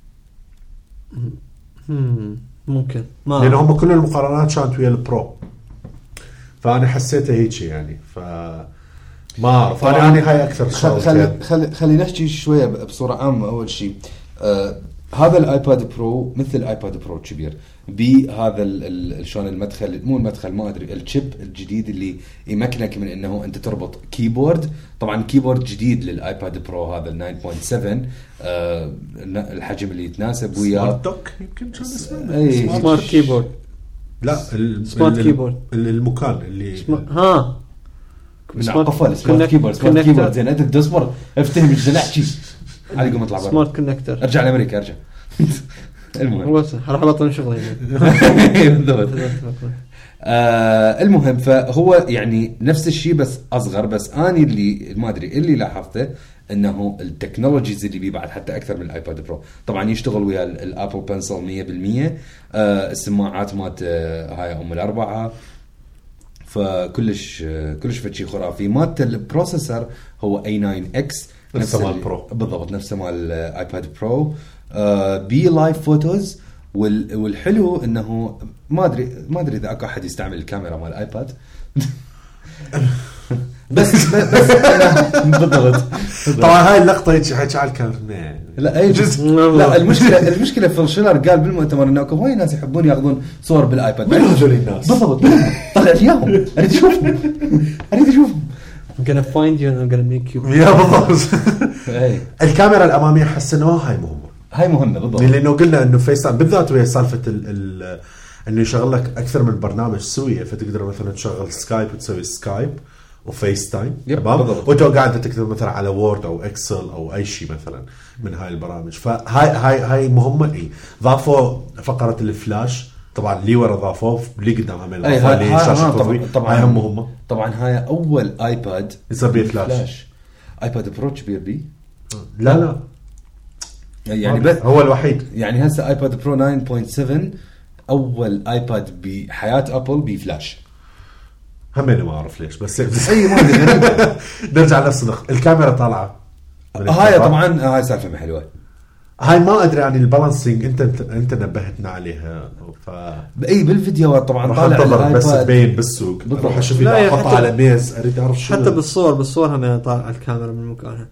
ممكن ما لان هم كل المقارنات كانت ويا البرو، فانا حسيته هيك يعني. ف ما اعرف انا يعني هاي اكثر خلي خلي خلي, خلي نحكي شويه بصوره عامه. اول شيء آه هذا الايباد برو مثل الايباد برو كبير بهذا شلون المدخل، مو المدخل ما ادري، الشيب الجديد اللي يمكنك من انه انت تربط كيبورد. طبعا كيبورد جديد للايباد برو هذا تسعة فاصلة سبعة، آه الحجم اللي يتناسب وياه سمارت دوك يمكن كان اسمه اي سمارت كيبورد. لا سمارت كيبورد المكان اللي ها سمارت قفل سمارت كيبورد سمارت كيبورد. زين انت تصبر افتهم ايش نحكي علي قوم اطلع برا سمارت كونكتر. ارجع لامريكا ارجع. المهم بس راح ابطل شغلي بالضبط. آه المهم فهو يعني نفس الشيء بس اصغر. بس اني اللي ما ادري اللي لاحظته انه التكنولوجيز اللي بيه بعد حتى اكثر من الايباد برو. طبعا يشتغل ويا الابل بنسل مية بالمية. آه السماعات مات آه هاي ام الاربعه، فكلش آه كلش فشي خرافي. مات البروسيسور هو اي ناين اكس نفس مال برو بالضبط، نفس مال ايباد برو. آه بي لايف فوتوز. والحلو انه ما ادري ما ادري اذا اكو احد يستعمل الكاميرا مال الايباد بس بس بالضبط. طبعا هاي اللقطه هيك حكي على الكاميرا لا اي لا المشكله المشكله في الشلر قال بالمؤتمر انه اكو هواي ناس يحبون ياخذون صور بالايباد. من هذول الناس بالضبط؟ طلع ليهم اريد اشوفهم اريد اشوفهم I'm gonna find you and I'm gonna make you. يا بالضبط. الكاميرا الاماميه حسنوها، هاي مهمه هاي مهمه بالضبط، لانه قلنا انه فيس تايم بالذات وهي سالفه ال ال انه يشغل لك اكثر من برنامج سويه، فتقدر مثلا تشغل سكايب وتسوي سكايب وفيس تايم تمام، وانت قاعد تكتب مثلا على وورد او اكسل او اي شيء مثلا من هاي البرامج. فهاي هاي هاي مهمه. اي ضافوا فقره الفلاش طبعا اللي ورا ضافوه اللي قدام عمل هاي شاشه طبعا طبعا هاي مهمه. طبعا هاي اول ايباد يصير بيه فلاش. فلاش ايباد برو كبير بي لا لا يعني بس هو الوحيد. يعني هسه ايباد برو تسعة فاصلة سبعة اول ايباد بحياه ابل بفلاش. هم انا ما اعرف ليش بس اي ما ادري. نرجع للصدق، الكاميرا طالعه هاي طبعا هاي سالفه حلوه. هاي ما ادري عن البالانسينج انت انت نبهتنا عليها. ف اي بالفيديو طبعا طالع بس تبين بالسوق بروح اشوف اذا احطها على ميز اريد اعرف شو. حتى بالصور بالصور هم طالع الكاميرا من مكانها.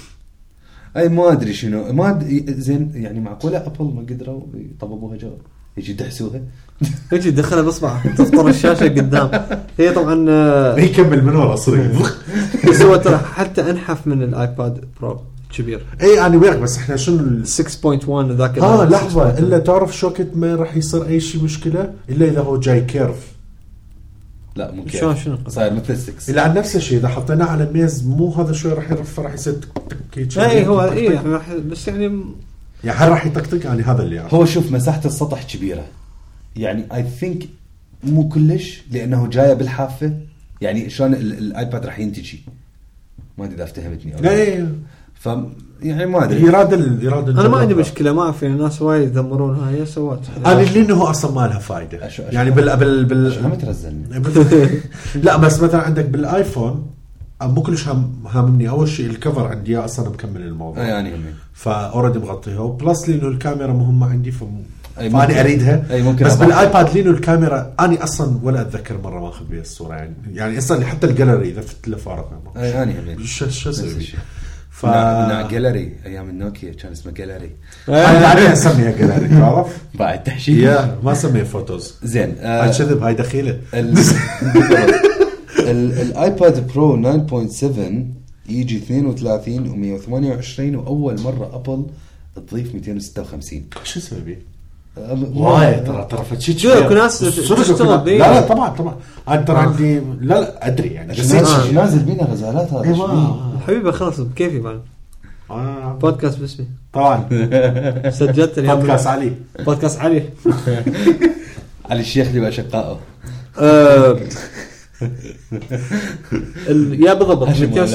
اي ما ادري شنو ما أدري زين يعني معقوله ابل ما قدروا يطببوها جو يجي دحسوها يجي دخلها باصبعه تفطر الشاشه قدام. هي طبعا هي كمل من ورا صريح بس هو ترى حتى انحف من الايباد برو كبير. اي انا وياك بس احنا شنو ستة فاصلة واحد ذاك اه لحظه الا تعرف شو وقت ما راح يصير اي شيء مشكله الا اذا هو جاي كيرف. لا مو كيرف شلون شنو صاير مثل ستة الا عن نفس الشيء اذا حطيناه على الميز مو هذا شوي راح يرفع راح يصير تك اي هو اي بس يعني يعني راح يطقطق يعني هذا اللي يعني. هو شوف مساحه السطح كبيره يعني اي ثينك مو كلش لانه جايه بالحافه يعني شلون الايباد راح ينتجي ما ادري اذا افتهمتني اي ف يعني ما ادري اراده الاراده انا ما عندي مشكله ما في الناس وايد يذمرونها هي سوت انا اللي انه اصلا ما لها فائده يعني بال بال بال ما ترزلني لا بس مثلا عندك بالايفون مو كلش هم هامني اول شيء الكفر عندي اصلا مكمل الموضوع يعني فاوريدي مغطيها وبلس لانه الكاميرا مهمه عندي ف أي فاني اريدها بس بالايباد لينو الكاميرا اني اصلا ولا اتذكر مره ما اخذ بها الصوره يعني يعني اصلا حتى الجاليري اذا فت له فارغ اي اني هم شو شو اسوي ف نا جاليري ايام النوكيا كان اسمه جاليري. انا اسميها جاليري تعرف بعد تحشي يا ما اسميها فوتوز زين. هاي كذب هاي دخيله. الايباد برو تسعة فاصلة سبعة يجي اثنين وثلاثين ومية وثمانية وعشرين واول مره ابل تضيف مئتين وستة وخمسين. شو سببي واي ترى ترى فتشي شو ناس تشتغل لا لا طبعا طبعا انا ترى عندي لا لا ادري يعني نازل بينا غزالات هذا حبيبي خلاص بكيفي بعد آه. بودكاست باسمي طبعا سجلت اليوم بودكاست علي بودكاست علي علي الشيخ اللي بأشقائه أه... ال... يا بالضبط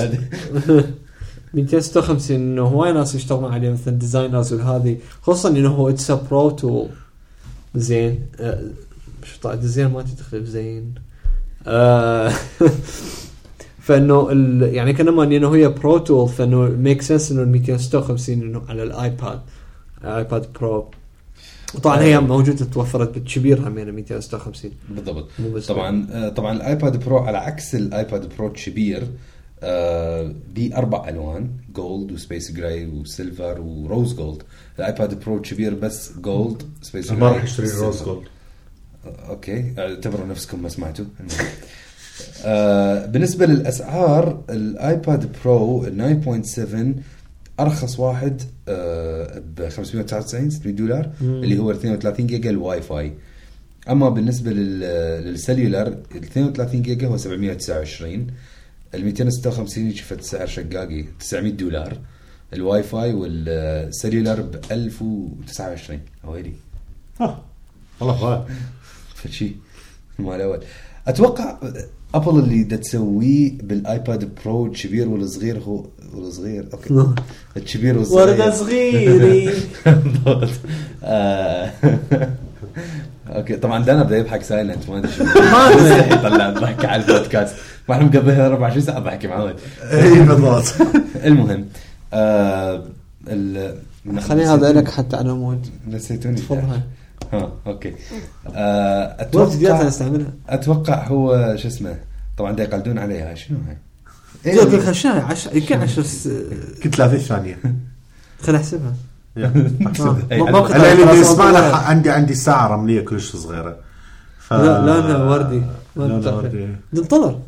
مئتين وستة وخمسين انه هواي ناس يشتغلون عليه مثلا ديزاينرز وهذه خصوصا انه هو اتس برو تول زين أه... مش طاعد زين ما تدخل زين أه... فانه ال... يعني كانما انه هي برو تول فانه ميك سنس انه مئتين وستة وخمسين انه على الايباد ايباد برو وطبعا هي موجوده توفرت بالكبير همين مئتين وستة وخمسين بالضبط. طبعا طبعا الايباد برو على عكس الايباد برو الكبير آه باربع الوان جولد وسبيس جراي وسيلفر وروز جولد. الايباد برو الكبير بس جولد سبيس جراي. ما راح اشتري روز جولد. اوكي اعتبروا نفسكم ما سمعتوا. آه بالنسبه للاسعار الايباد برو تسعة فاصلة سبعة ارخص واحد آه ب خمسمية وتسعة وتسعين ستمية دولار مم. اللي هو اثنين وثلاثين جيجا الواي فاي. اما بالنسبه للسليولر اثنين وثلاثين جيجا هو سبعمية وتسعة وعشرين. ال مئتين وستة وخمسين شفت سعر شقاقي تسعمية دولار. الواي فاي والسليولر ب ألف وتسعة وعشرين. اويلي ها والله غالي فشي ما الاول. اتوقع ابل اللي دا تسويه بالايباد برو الكبير والصغير هو والصغير اوكي الكبير والصغير ورده صغيري اوكي طبعا دانا بدا يضحك سايلنت ما ادري شو ما يطلع ضحك على البودكاست ما احنا مقضيها أربعة وعشرين ساعه بحكي معود. اي بالضبط. المهم آه ال خلي هذا لك حتى على مود نسيتوني تفضل. ها اوكي آه اتوقع استعملها اتوقع هو شو اسمه طبعا دا يقلدون عليها شنو هاي ايه الخشايه عشرة يمكن عشرة كنت ثلاثين ثانيه خل احسبها. انا اللي يسمعنا عندي عندي ساعه رمليه كلش صغيره ف... لا لا لا وردي ننتظر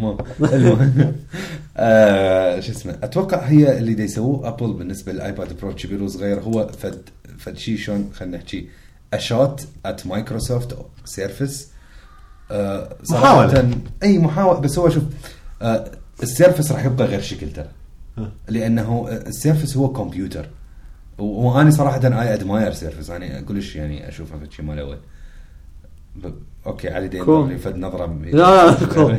آه شو اسمه اتوقع هي اللي دا يسووه ابل بالنسبه للايباد برو كبير وصغير هو فد فد شيء شلون خلينا نحكي اشوت ات مايكروسوفت سيرفس آه محاولة اي محاولة بس هو شوف آه السيرفس راح يبقى غير شكل ترى لانه السيرفس هو كمبيوتر وانا صراحة اي ادماير سيرفس انا كلش يعني اشوفها في شيء مال اول اوكي علي دين اللي فد نظرة لا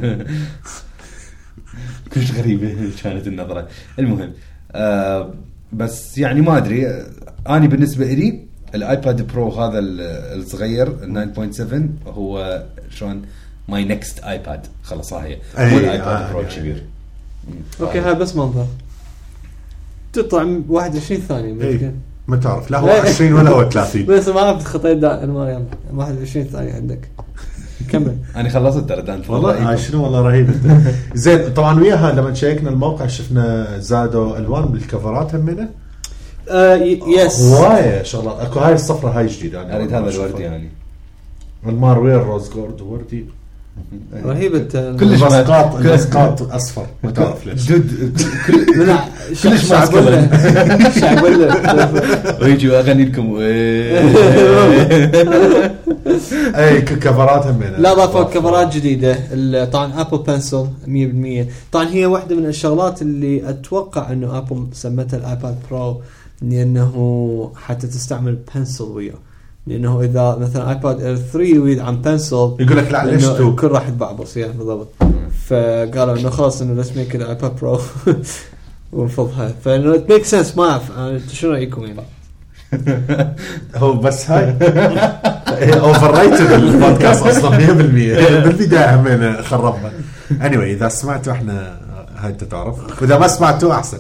كلش غريبة كانت النظرة. المهم آه بس يعني ما ادري اني بالنسبة لي الايباد برو هذا الصغير تسعة فاصلة سبعة هو شلون ماي نيكست ايباد خلاص هي هو الايباد برو الكبير. اوكي هاي بس منظر تطلع واحد وعشرين ثانية ايه ما تعرف لا هو عشرين ولا هو ثلاثين بس ما عرفت خطيت دا المريم واحد وعشرين ثانية عندك كمل. انا خلصت ترى دانت والله هاي شنو والله رهيب. زين طبعا وياها لما شيكنا الموقع شفنا زادوا الوان بالكفرات همينه آه يس هواية شغلات اكو هاي الصفرة هاي جديدة انا اريد هذا الوردي يعني الماروير روز جولد وردي رهيبة كلش مسقط مسقط اصفر ما تعرف ليش دود كلش معقولة شعبولة ويجوا اغني لكم اي كفرات همينه لا ضافوا كفرات جديدة طبعا ابل بنسل مية بالمية. طبعا هي واحدة من الشغلات اللي اتوقع انه ابل سمتها الايباد برو لانه حتى تستعمل بنسل وياه لانه اذا مثلا ايباد اير ثلاثة يريد عن بنسل يقول لك لا ليش تو الكل راح يتبعبص يعني بالضبط. فقالوا انه خلاص انه ليش ميك الايباد برو ونفضها فانه ات ميك سنس. ما اعرف انتم شنو رايكم يعني هو بس هاي اوفر ريتد البودكاست اصلا مية بالمية بالبدايه همين خربنا. anyway اذا سمعتوا احنا هاي انت تعرف واذا ما سمعتوا احسن.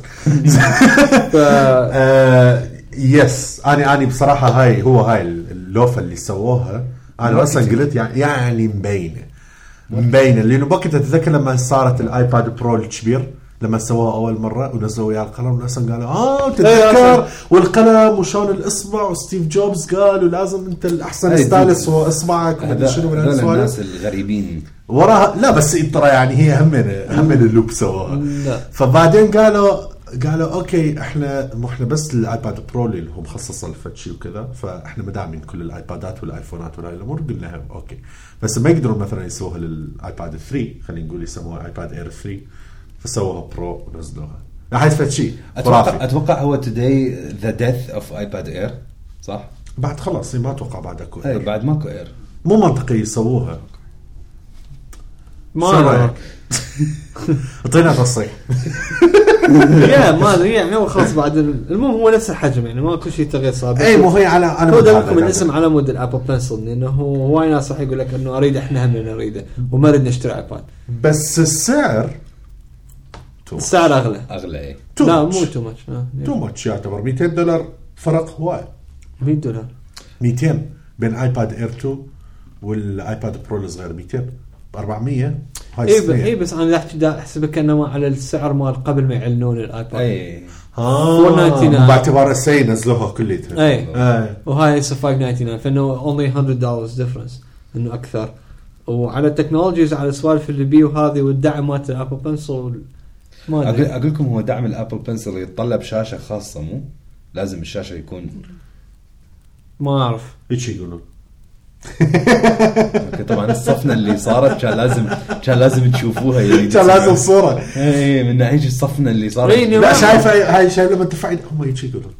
يس انا انا بصراحه هاي هو هاي اللوفه اللي سووها انا اصلا قلت يعني يعني مبينه مبينه لانه بوقتها تتذكر لما صارت الايباد برو الكبير لما سووها اول مره ونزلوا وياه القلم والناس قالوا اه تتذكر والقلم وشون الاصبع وستيف جوبز قال ولازم انت الاحسن ستايلس هو اصبعك وشنو من هذول الناس الغريبين وراها. لا بس ترى يعني هي هم هم اللوب سووها. فبعدين قالوا قالوا اوكي احنا مو احنا بس الايباد برو اللي هو مخصص للفتشي وكذا فاحنا مدعمين كل الايبادات والايفونات وهاي الامور. قلنا اوكي بس ما يقدرون مثلا يسووها للايباد ثري خلينا نقول يسموها ايباد اير ثري فسووها برو ونزلوها. هاي فتشي اتوقع اتوقع هو today the death of iPad Air صح بعد خلاص ما اتوقع بعد اكو اير بعد ماكو اير مو منطقي يسووها ما اعطينا تصريح يا ما ادري يعني هو خلاص بعد المهم هو نفس الحجم يعني ما كل شيء تغيير صار. اي مو هي على على هو لكم الاسم على مود الابل بنسل لانه هو وايد ناس راح يقول لك انه اريد احنا هم نريده وما نريد نشتري ايباد بس السعر السعر اغلى اغلى ايه لا مو تو ماتش تو ماتش يعتبر مئتين دولار فرق هواي مئة دولار مئتين بين ايباد اير تو والايباد برو الصغير مئتين أربعمية هاي اي اي بس انا احكي دا احسبك انه على السعر مال قبل ما يعلنون الايباد اي اه باعتبار السي نزلوها كليتها اي آه. وهاي خمسة وتسعين دولار فانه only one hundred dollars difference انه اكثر. وعلى التكنولوجيز على السوالف اللي بيه وهذه والدعم مال الابل بنسل ما اقول اقول لكم هو دعم الابل بنسل يتطلب شاشه خاصه مو لازم الشاشه يكون ما اعرف ايش يقولون طبعا الصفنه اللي صارت كان لازم كان لازم تشوفوها يعني كان لازم صوره اي من ناحيه الصفنه اللي صارت لا شايفه هاي شايف لما تفعل هم ايش يقولون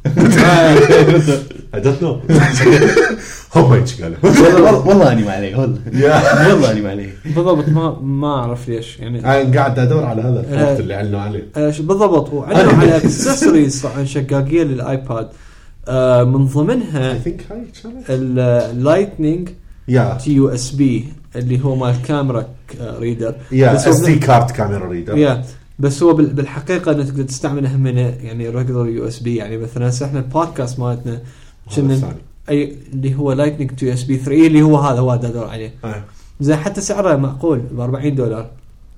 I don't know هم ايش قالوا والله اني ما عليه والله والله اني ما عليه بالضبط ما ما اعرف ليش يعني انا قاعد ادور على هذا البورت اللي اعلنوا عليه بالضبط وعلنوا على اكسسوارز عن شقاقيه للايباد من ضمنها اللايتنينج تي يو اس بي اللي هو مال كاميرا ريدر يا اس دي كارت كاميرا ريدر يا بس هو بالحقيقه انك تقدر تستعمله هم يعني ريجولر يو اس بي يعني مثلا احنا البودكاست مالتنا كنا اي اللي هو لايتنينج تي يو اس بي ثري اللي هو هذا هو ادور عليه زي حتى سعره معقول ب أربعين دولار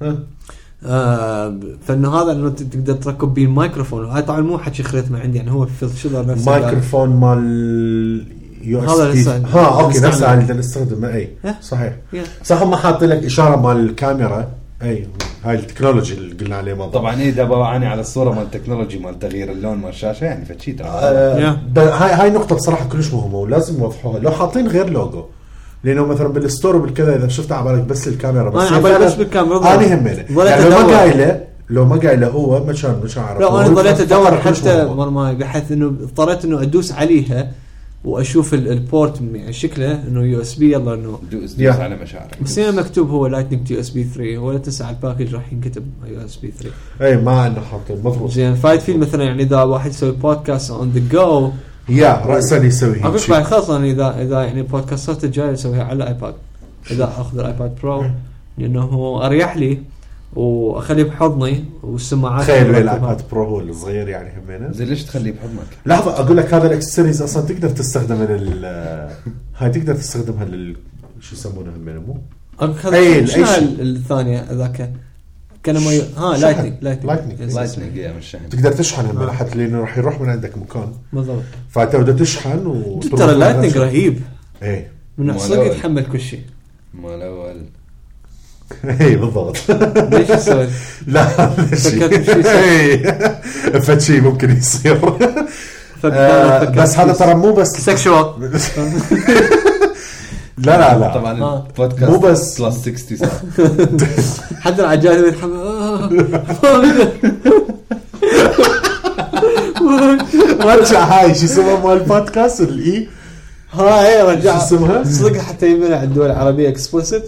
آه فانه هذا انه تقدر تركب بيه الميكروفون وهاي طبعا مو حكي خريط ما عندي يعني هو في الشغل نفسه مايكروفون مال يو اس بي ها اوكي نفس اللي نستخدمه اي صحيح صح هم حاطين لك اشاره مال الكاميرا اي هاي التكنولوجي اللي قلنا عليه مضى طبعا ايه ده بعاني على الصوره مال التكنولوجي مال تغيير اللون مال الشاشه يعني فتشي ترى آه هاي هاي نقطه بصراحه كلش مهمه ولازم يوضحوها لو حاطين غير لوجو لانه مثلا بالستور وبالكذا اذا شفت على بالك بس الكاميرا بس انا على بس بالكاميرا انا همني يعني لو ما قايله لو ما قايله هو ما كان مش عارف لا انا ضليت ادور حتى ما بحيث انه اضطريت انه ادوس عليها واشوف البورت يعني شكله انه يو اس بي يلا انه دوس دوس على مشاعرك بس هنا مكتوب هو لايتنينج تي اس بي ثري ولا تسع الباكج راح ينكتب يو اس بي ثري اي ما انه حاطين المفروض زين فايد فيل مثلا يعني اذا واحد يسوي بودكاست اون ذا جو يا راسا يسوي هيك اقول بعد خاصه اذا اذا يعني بودكاستات الجايه اسويها على الايباد اذا اخذ الايباد برو لانه اريح لي واخليه بحضني والسماعات تخيل الايباد برو هو الصغير يعني همينه زين ليش تخليه بحضنك لحظه اقول لك هذا الاكسسوارز اصلا تقدر تستخدمها لل هاي تقدر تستخدمها لل شو يسمونه همينه مو اي الثانيه ذاك كان ما ي... ها لايتنينج لايتنينج لايتنينج يا مش شحن تقدر تشحن هم لحد لانه راح يروح من عندك مكان بالضبط فانت بدك تشحن و ترى اللايتنينج رهيب اي من صدق يتحمل كل شيء ما الاول اي بالضبط ليش تسوي لا فشي ممكن يصير آه بس هذا ترى مو بس سكشوال لا لا لا طبعا البودكاست مو بس بلس ستين صار حد العجال يرحم رجع هاي شو اسمه مال البودكاست الاي هاي رجع اسمها صدق حتى يمنع الدول العربيه اكسبلسيت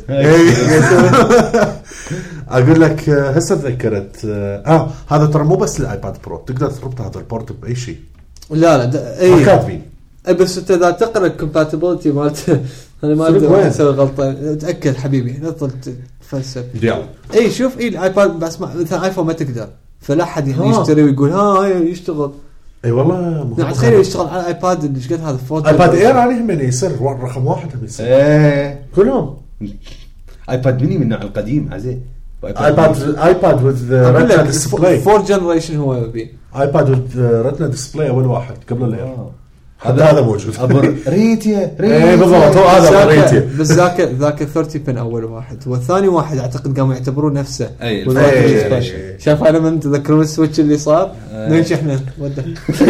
اقول لك هسه تذكرت اه هذا ترى مو بس الايباد برو تقدر تربط هذا البورت باي شيء لا لا اي كاتبين بس انت اذا تقرا الكومباتيبلتي مالت انا ما ادري اسوي غلطه تاكد حبيبي لا تفلسف اي شوف اي الايباد بس مثلا ايفون ما تقدر فلا حد يشتري ويقول ها يشتغل اي والله يعني تخيل يشتغل على ايباد اللي قد هذا فوتو ايباد اير عليهم من يصير رقم واحد هم يصير ايه كلهم ايباد ميني من النوع القديم عزيز ايباد ايباد وذ ريتنا ديسبلاي فور جنريشن هو بي ايباد وذ ريتنا ديسبلاي اول واحد قبل الاير هذا هذا موجود ابر ريتيا ايه بالضبط هو هذا ريتيا بس ذاك ذاك ثلاثين بن اول واحد والثاني واحد اعتقد قاموا يعتبرون نفسه اي شاف انا من تذكرون السويتش اللي صار نيش احنا وده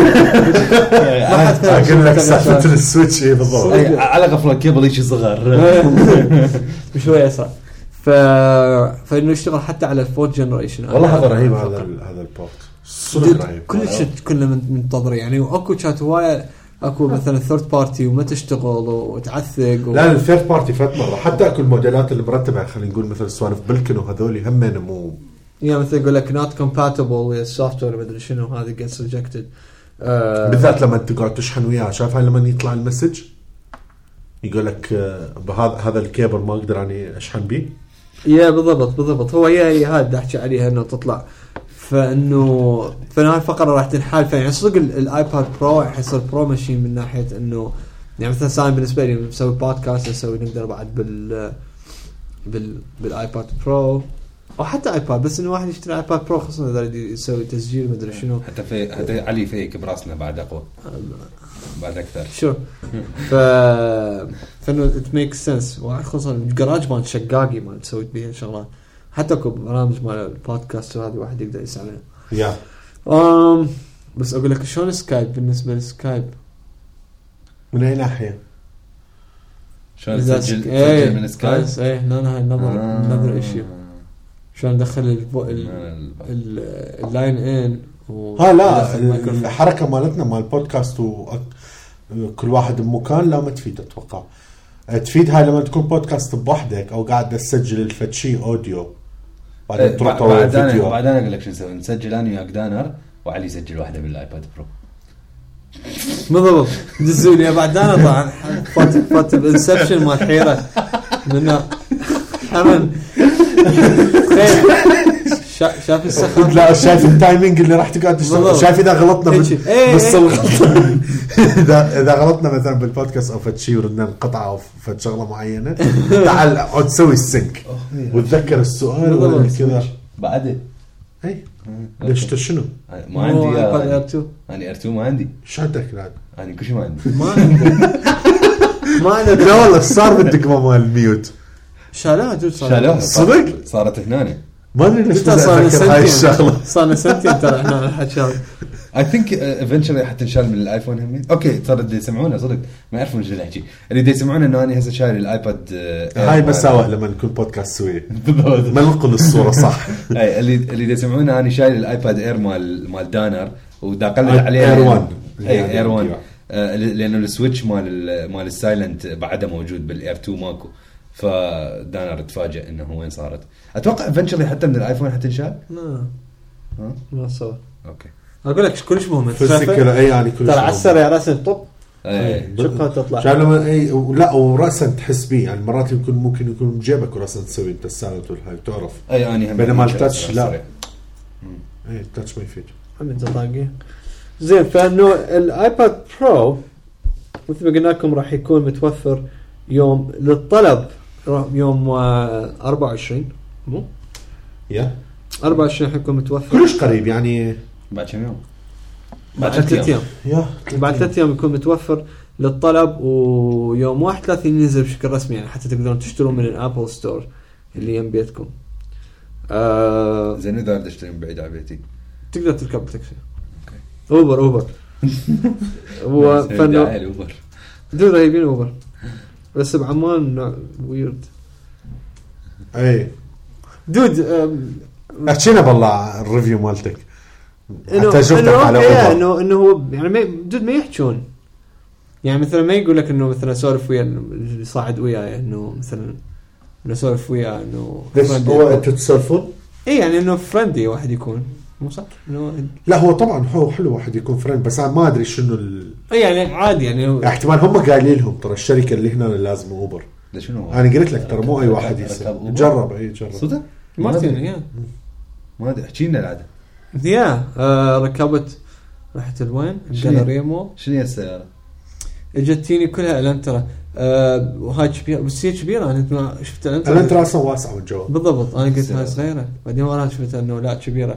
اقول لك سالفه السويتش ايه بالضبط على غفله كيبل شيء صغار بشويه اسرع ف فانه يشتغل حتى على الفور جنريشن والله هذا رهيب هذا هذا البورت صدق رهيب كل شيء كنا منتظر يعني واكو كانت هوايه اكو مثلا ثيرد بارتي وما تشتغل وتعثق و... لا الثيرد بارتي فات مره حتى اكو الموديلات اللي مرتبه خلينا نقول مثل سوالف بلكن وهذول همين مو يعني مثلا يقول لك not compatible with software ما ادري شنو هذا gets rejected آه بالذات لما تقعد تشحن وياه شايف هاي لما يطلع المسج يقول لك آه بهذا هذا الكيبل ما اقدر اني اشحن به يا بالضبط بالضبط هو هي هذا احكي عليها انه تطلع فانه فهاي الفقره راح تنحل فيعني صدق الايباد برو راح يصير برو ماشين من ناحيه انه يعني مثلا ساين بالنسبه لي نسوي بودكاست نسوي نقدر بعد بال بال بالايباد برو او حتى ايباد بس انه واحد يشتري ايباد برو خصوصا اذا يريد يسوي تسجيل مدري شنو حتى في حتى علي فيك براسنا بعد اقوى بعد اكثر شو ف فانه ات ميك سنس وخصوصا الجراج مال شقاقي مال تسوي بيه شغلات حتى كو برامج مال البودكاست وهذه واحد يقدر يسمعها يا امم بس اقول لك شلون سكايب بالنسبه للسكايب من اي ناحيه شلون تسجل تسجل من سكايب ايه لا لا نظر نظر ايشيو شلون ندخل اللاين ان ها لا الحركه مالتنا مال البودكاست وكل واحد بمكان لا ما تفيد اتوقع تفيد هاي لما تكون بودكاست بوحدك او قاعد تسجل الفتشي اوديو بعدين تروح فيديو بعدين اقول لك شو نسوي نسجل انا وياك دانر وعلي يسجل واحده بالايباد برو بالضبط دزولي بعد انا طبعا فات فات الانسبشن مال حيره منه حمن شايف السخر لا شايف التايمينج اللي راح تقعد تشتغل شايف اذا غلطنا بس الغلطه اذا اذا غلطنا مثلا بالبودكاست او فد شيء وردنا نقطع او فد شغله معينه تعال اقعد سوي السنك وتذكر السؤال كذا بعد اي ليش شنو ما عندي ار اثنين انا ار اثنين ما عندي ايش عندك لا انا كل شيء ما عندي ما عندي ما عندي لا والله صار بالدقمه مال الميوت شالوها جد شالوها صدق صارت هنا ما ادري ليش صار سنتين صار سنتين ترى احنا الحكي اي ثينك ايفنتشولي حتنشال من الايفون هم اوكي صار اللي يسمعونا صدق ما يعرفون ايش الحكي اللي دي يسمعونا انه انا هسه شايل الايباد هاي مساوئ لما نكون بودكاست سوي ما ننقل الصوره صح اي اللي اللي يسمعونا انا شايل الايباد اير مال مال دانر ودا اقلل عليه اير واحد اي اير واحد لانه السويتش مال مال السايلنت بعده موجود بالاير اثنين ماكو فدانر تفاجئ انه وين صارت اتوقع ايفنتشولي حتى من الايفون حتنشال لا ما صار اوكي اقول لك كلش مهم فكره اي يعني كلش ترى عسر يا راسا طب اي شقه تطلع عشان لما اي لا وراسا تحس بيه يعني مرات يكون ممكن يكون بجيبك وراسا تسوي انت السالت والهاي تعرف اي اني هم بينما التاتش لا اي التاتش ما يفيد هم انت طاقي زين فانه الايباد برو مثل ما قلنا لكم راح يكون متوفر يوم للطلب يوم أربعة وعشرين مو يا أربعة وعشرين حيكون متوفر كلش قريب يعني بعد كم يوم بعد ثلاث ايام يا بعد ثلاث ايام يكون متوفر للطلب ويوم واحد وثلاثين ينزل بشكل رسمي يعني حتى تقدرون تشترون من الابل ستور اللي يم بيتكم آه زين اذا بدي اشتري من بعيد على بيتي تقدر تركب تاكسي اوبر اوبر هو فنو اوبر دول رهيبين اوبر بس بعمان ويرد اي دود احكينا بالله الريفيو مالتك حتى شفت على انه انه هو يعني ما دود ما يحكون يعني مثلا ما يقول لك انه مثلا سولف ويا اللي صاعد وياه انه مثلا نسولف وياه انه هو انتوا تسولفون اي يعني انه فريندلي واحد يكون مو صح انه لا هو طبعا هو حلو واحد يكون فريند بس انا ما ادري شنو ال... اي يعني عادي يعني احتمال هم قايلين لهم ترى الشركه اللي هنا لازم اوبر شنو انا قلت لك ترى مو اي واحد يسوي جرب اي جرب صدق ما ادري يا ما ادري احكي لنا العاده يا آه ركبت رحت الوين الجاليريا مول شنو هي السياره اجتيني كلها الانترا أه وهاي كبيره بس هي كبيره انا ما شفت الانترا الانترا اصلا واسعه من جوا بالضبط انا قلت هاي صغيره بعدين ورا شفت انه لا كبيره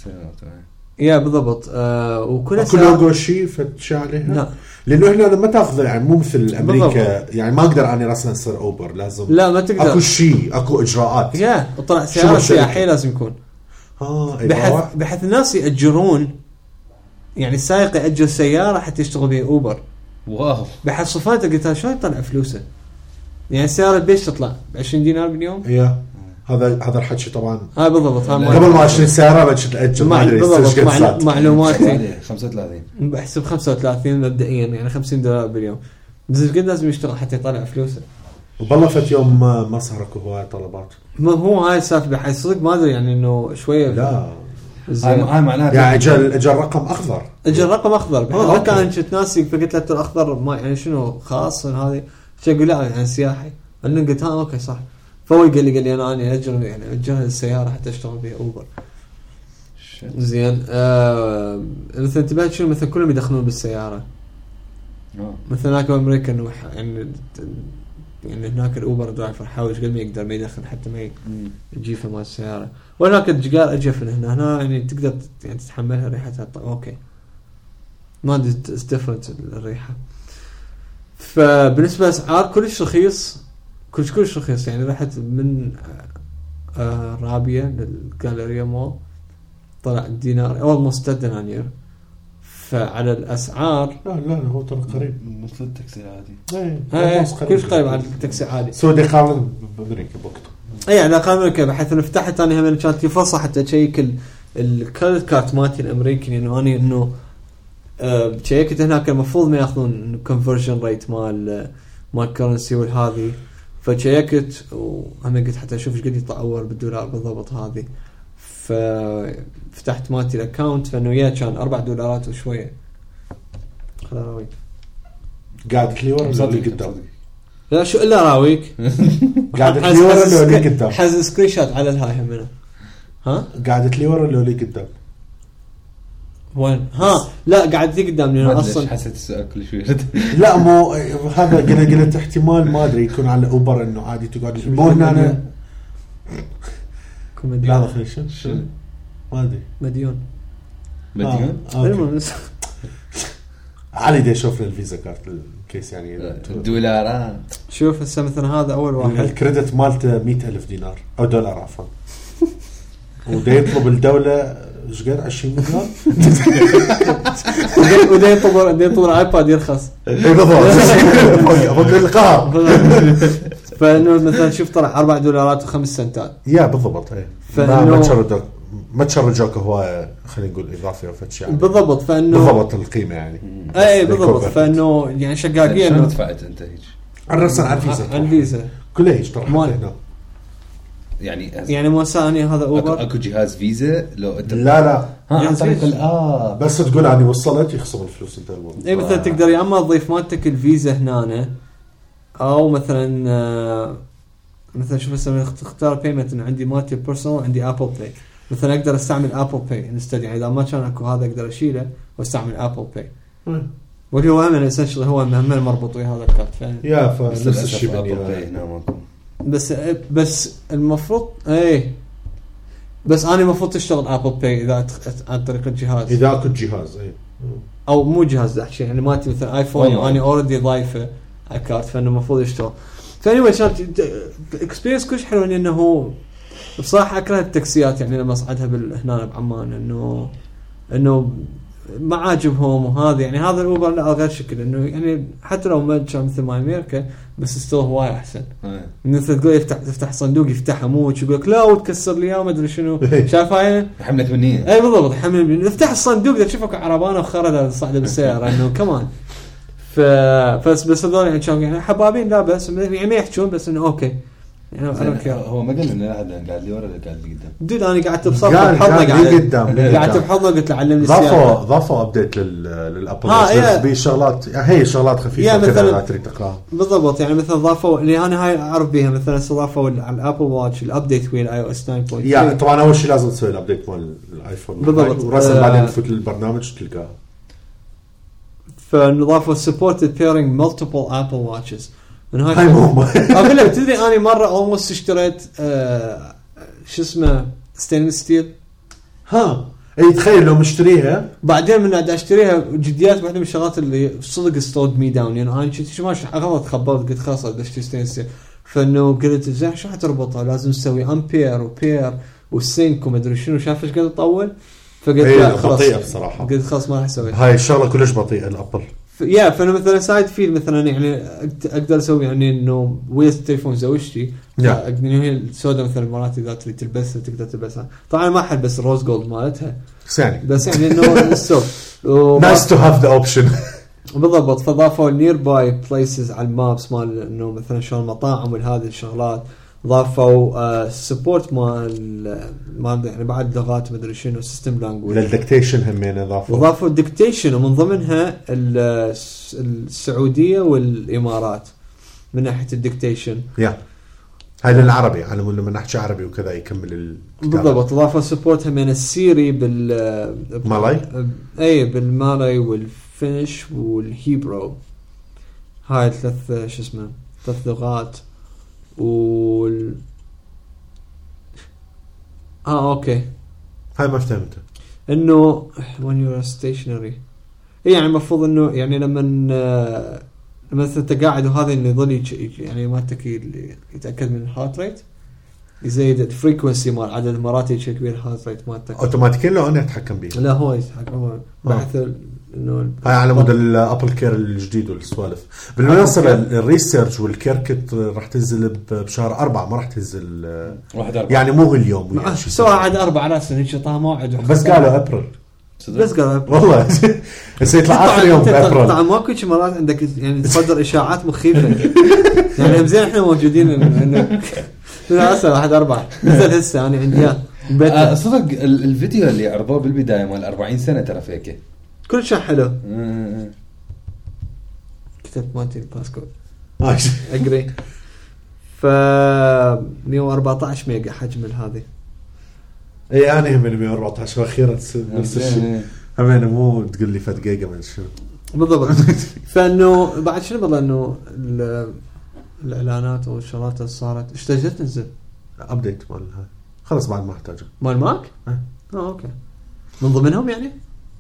يا بالضبط أه وكل كل لوجو شيء فتش عليها لا لانه هنا لما تاخذه يعني مو مثل امريكا بالضبط. يعني ما اقدر اني راسا اصير اوبر لازم لا ما تقدر اكو شيء اكو اجراءات يا طلع سياره سياحيه لازم يكون اه بحيث بحيث الناس ياجرون يعني السائق ياجر سياره حتى يشتغل بها اوبر واو بحيث صفاته قلت شلون يطلع فلوسه يعني السياره بيش تطلع ب عشرين دينار باليوم يا هذا هذا الحكي طبعا اه بالضبط قبل ما اشتري السياره بدك تاجر ما ادري معلوماتي خمسة وثلاثين بحسب خمسة وثلاثين مبدئيا يعني خمسين دولار باليوم بس قد لازم يشتغل حتى يطلع فلوسه وبالله فت يوم ما ما صاركو هواي طلبات ما هو هاي السالفه بحيث صدق ما ادري يعني انه شويه لا هاي معناته يعني اجل اجل رقم اخضر اجل رقم اخضر بحيث كان كنت ناسي فقلت له الاخضر ما يعني شنو خاص هذه شيء يقول لا يعني سياحي انا قلت ها اوكي صح فهو قال لي قال لي انا اني اجر يعني اجر السياره حتى اشتغل بها اوبر زين آه مثلا انتبهت شنو مثلا كلهم يدخلون بالسياره آه. مثلا هناك بامريكا انه يعني يعني هناك الاوبر درايفر حاول قد ما يقدر ما يدخل حتى ما يجيفه مال السياره وهناك الجقار اجفن هنا هنا يعني تقدر يعني تتحملها ريحتها اوكي ما ادري ديفرنت الريحه. فبالنسبه لاسعار كلش رخيص كلش كلش رخيص يعني رحت من آه رابيه للجاليريا مول طلع دينار اول مستد دنانير فعلى الاسعار لا لا هو ترى قريب مثل التاكسي العادي ايه كلش قريب عن التاكسي العادي سودي قارن بامريكا بوقته اي يعني قارن بامريكا بحيث انه فتحت انا هم كانت لي فرصه حتى اشيك الكريدت كارت مالتي الامريكي انه اني انه أه شيكت هناك المفروض ما ياخذون كونفرجن ريت مال مال كرنسي والهذه فشيكت وهم قلت حتى اشوف ايش قد يتطور بالدولار بالضبط هذه ففتحت مالتي الاكاونت فانه وياه كان أربعة دولارات وشويه خلا راويك قاعد لي ورا اللي قدام لا شو الا راويك قاعد لي ورا اللي قدام حز سكرين شوت على الهاي همنا ها قاعد لي ورا اللي قدام وين ها لا قاعد لي قدام لانه اصلا حسيت السؤال كل شوي لا مو هذا قلت قلت احتمال ما ادري يكون على اوبر انه عادي تقعد مو انا لا لا خليش ما ادري مديون مديون المهم علي دي شوف الفيزا كارت الكيس يعني الدولارات شوف هسه مثلا هذا اول واحد الكريدت مالته مئة ألف دينار او دولار عفوا وده يطلب الدولة ايش قال عشرين مليون وده يطلب وده يطلب الايباد يرخص فوق القهر فانه مثلا شوف طلع أربعة دولارات وخمس سنتات يا بالضبط اي ما تشرد ما تشرجوك هو خلينا نقول اضافي او فتش يعني بالضبط فانه بالضبط القيمه يعني اي بالضبط فانه يعني شقاقيه شلون دفعت انت هيك عرفنا على الفيزا على الفيزا كلها هيك ترى هنا يعني يعني مو ثاني هذا اوبر اكو, أكو جهاز فيزا لو انت لا لا عن طريق اه بس تقول اني وصلت يخصم الفلوس انت المهم اي مثلا تقدر يا اما تضيف مالتك الفيزا هنا او مثلا آه مثلا شوف مثلا تختار بيمنت انه عندي مالتي بيرسونال عندي ابل باي مثلا اقدر استعمل ابل باي انستد يعني اذا ما كان اكو هذا اقدر اشيله واستعمل ابل باي واللي هو هم اساسا هو مهم مربوط ويا هذا الكارت فعلا يا فنفس الشيء ابل باي هنا بس بس المفروض ايه بس انا المفروض تشتغل ابل باي اذا عن طريق الجهاز اذا كنت جهاز اي او مو جهاز احكي يعني مالتي مثلا ايفون وانا اوريدي ضايفه على الكارت فانه المفروض يشتغل فاني كانت اكسبيرينس كلش حلو انه هو بصراحه اكره التاكسيات يعني لما اصعدها هنا بعمان انه انه ما عاجبهم وهذا يعني هذا الاوبر لا غير شكل انه يعني حتى لو ما كان مثل ما امريكا بس استوى هواي احسن مثل تقول يفتح تفتح صندوق يفتحها مو يقول لك لا وتكسر لي اياه ما ادري شنو شايف هاي حملت منيه اي بالضبط حمل افتح الصندوق تشوفك عربانه وخرده صعده بالسياره انه كمان ف بس بس هذول يعني كانوا يعني حبابين لا بس يعني ما يحكون بس انه اوكي يعني هو ما قال لنا هذا قاعد لي ورا ولا قاعد لي قدام دود انا قعدت بصفق بحضنه قاعد قعدت بحضنه قلت له علمني السياقه ضافوا ضافوا ابديت للابل بي شغلات هي شغلات خفيفه كذا لا تريد تقراها بالضبط يعني مثلا ضافوا اللي انا هاي اعرف بها مثلا ضافوا على الابل واتش الابديت ويا الاي او اس تسعة نقطة ثلاثة يعني طبعا اول شيء لازم تسوي الابديت مال الايفون بالضبط ورسم آه بعدين تفوت البرنامج تلقاه فنضافوا supported pairing multiple Apple Watches من هاي مو اقول لك تدري اني مره اولموست اشتريت آه شو اسمه ستينلس ستيل ها اي تخيل لو مشتريها بعدين من قاعد اشتريها جديات واحده من الشغلات اللي صدق ستود مي داون يعني انا كنت شو ماشي غلط خبرت قلت خلاص بدي اشتري ستينلس ستيل فانه قلت زين شو حتربطها لازم نسوي امبير وبير وسينك وما ادري شنو شايف ايش قاعد اطول فقلت لا خلاص بطيئه بصراحه قلت خلاص ما راح اسويها هاي الشغله كلش بطيئه الابل يا فانا مثلا سايد فيل مثلا يعني اقدر اسوي يعني انه ويا التليفون زوجتي اقدر هي السوداء مثلا مرات اذا تريد تلبسها تقدر تلبسها طبعا ما احب بس الروز جولد مالتها يعني بس يعني انه السوق نايس تو هاف ذا اوبشن بالضبط فضافوا نير باي بليسز على المابس مال انه مثلا شلون مطاعم وهذه الشغلات ضافوا سبورت مال مال يعني بعد لغات ما ادري شنو سيستم لانجويج للديكتيشن همين اضافوا وضافوا الديكتيشن ومن ضمنها السعوديه والامارات من ناحيه الديكتيشن يا هاي للعربي على مود لما نحكي عربي وكذا يكمل الكتابة. بالضبط ضافوا سبورت همين السيري بال مالاي اي بالمالاي والفينش والهيبرو هاي ثلاث شو اسمه ثلاث لغات وال اه اوكي هاي ما فهمتها انه when you're stationary يعني المفروض انه يعني لما لما انت قاعد وهذا اللي يظل يعني ما تكي يتاكد من الهارت ريت يزيد الفريكونسي مال عدد المرات يشيك بيه الهارت ريت مالتك اوتوماتيكيا لو انا اتحكم بيه لا هو يتحكم هو بحث انه هاي على مود الابل كير الجديد والسوالف بالمناسبه الريسيرش والكير كيت راح تنزل بشهر أربعة ما راح تنزل يعني مو اليوم يعني سوى عاد أربعة على سنة شطها موعد بس قالوا ابريل بس قالوا والله بس يطلع اخر يوم بابريل طبعا ماكو شي مرات عندك يعني تصدر اشاعات مخيفه يعني زين احنا موجودين انه لا اسا واحد أربعة نزل هسه انا عندي اياه صدق الفيديو اللي عرضوه بالبدايه مال أربعين سنة ترى فيك كل شيء حلو كتبت مالتي الباسكود اقري ف مية وأربعة عشر ميجا حجم هذه اي انا هم مية وأربعة عشر اخيرا نفس الشيء همين مو تقول لي فت جيجا من شنو بالضبط فانه بعد شنو والله انه الاعلانات والشغلات اللي صارت اشتجت تنزل ابديت مال هاي خلص بعد ما احتاجه مال ماك اه اوكي من ضمنهم يعني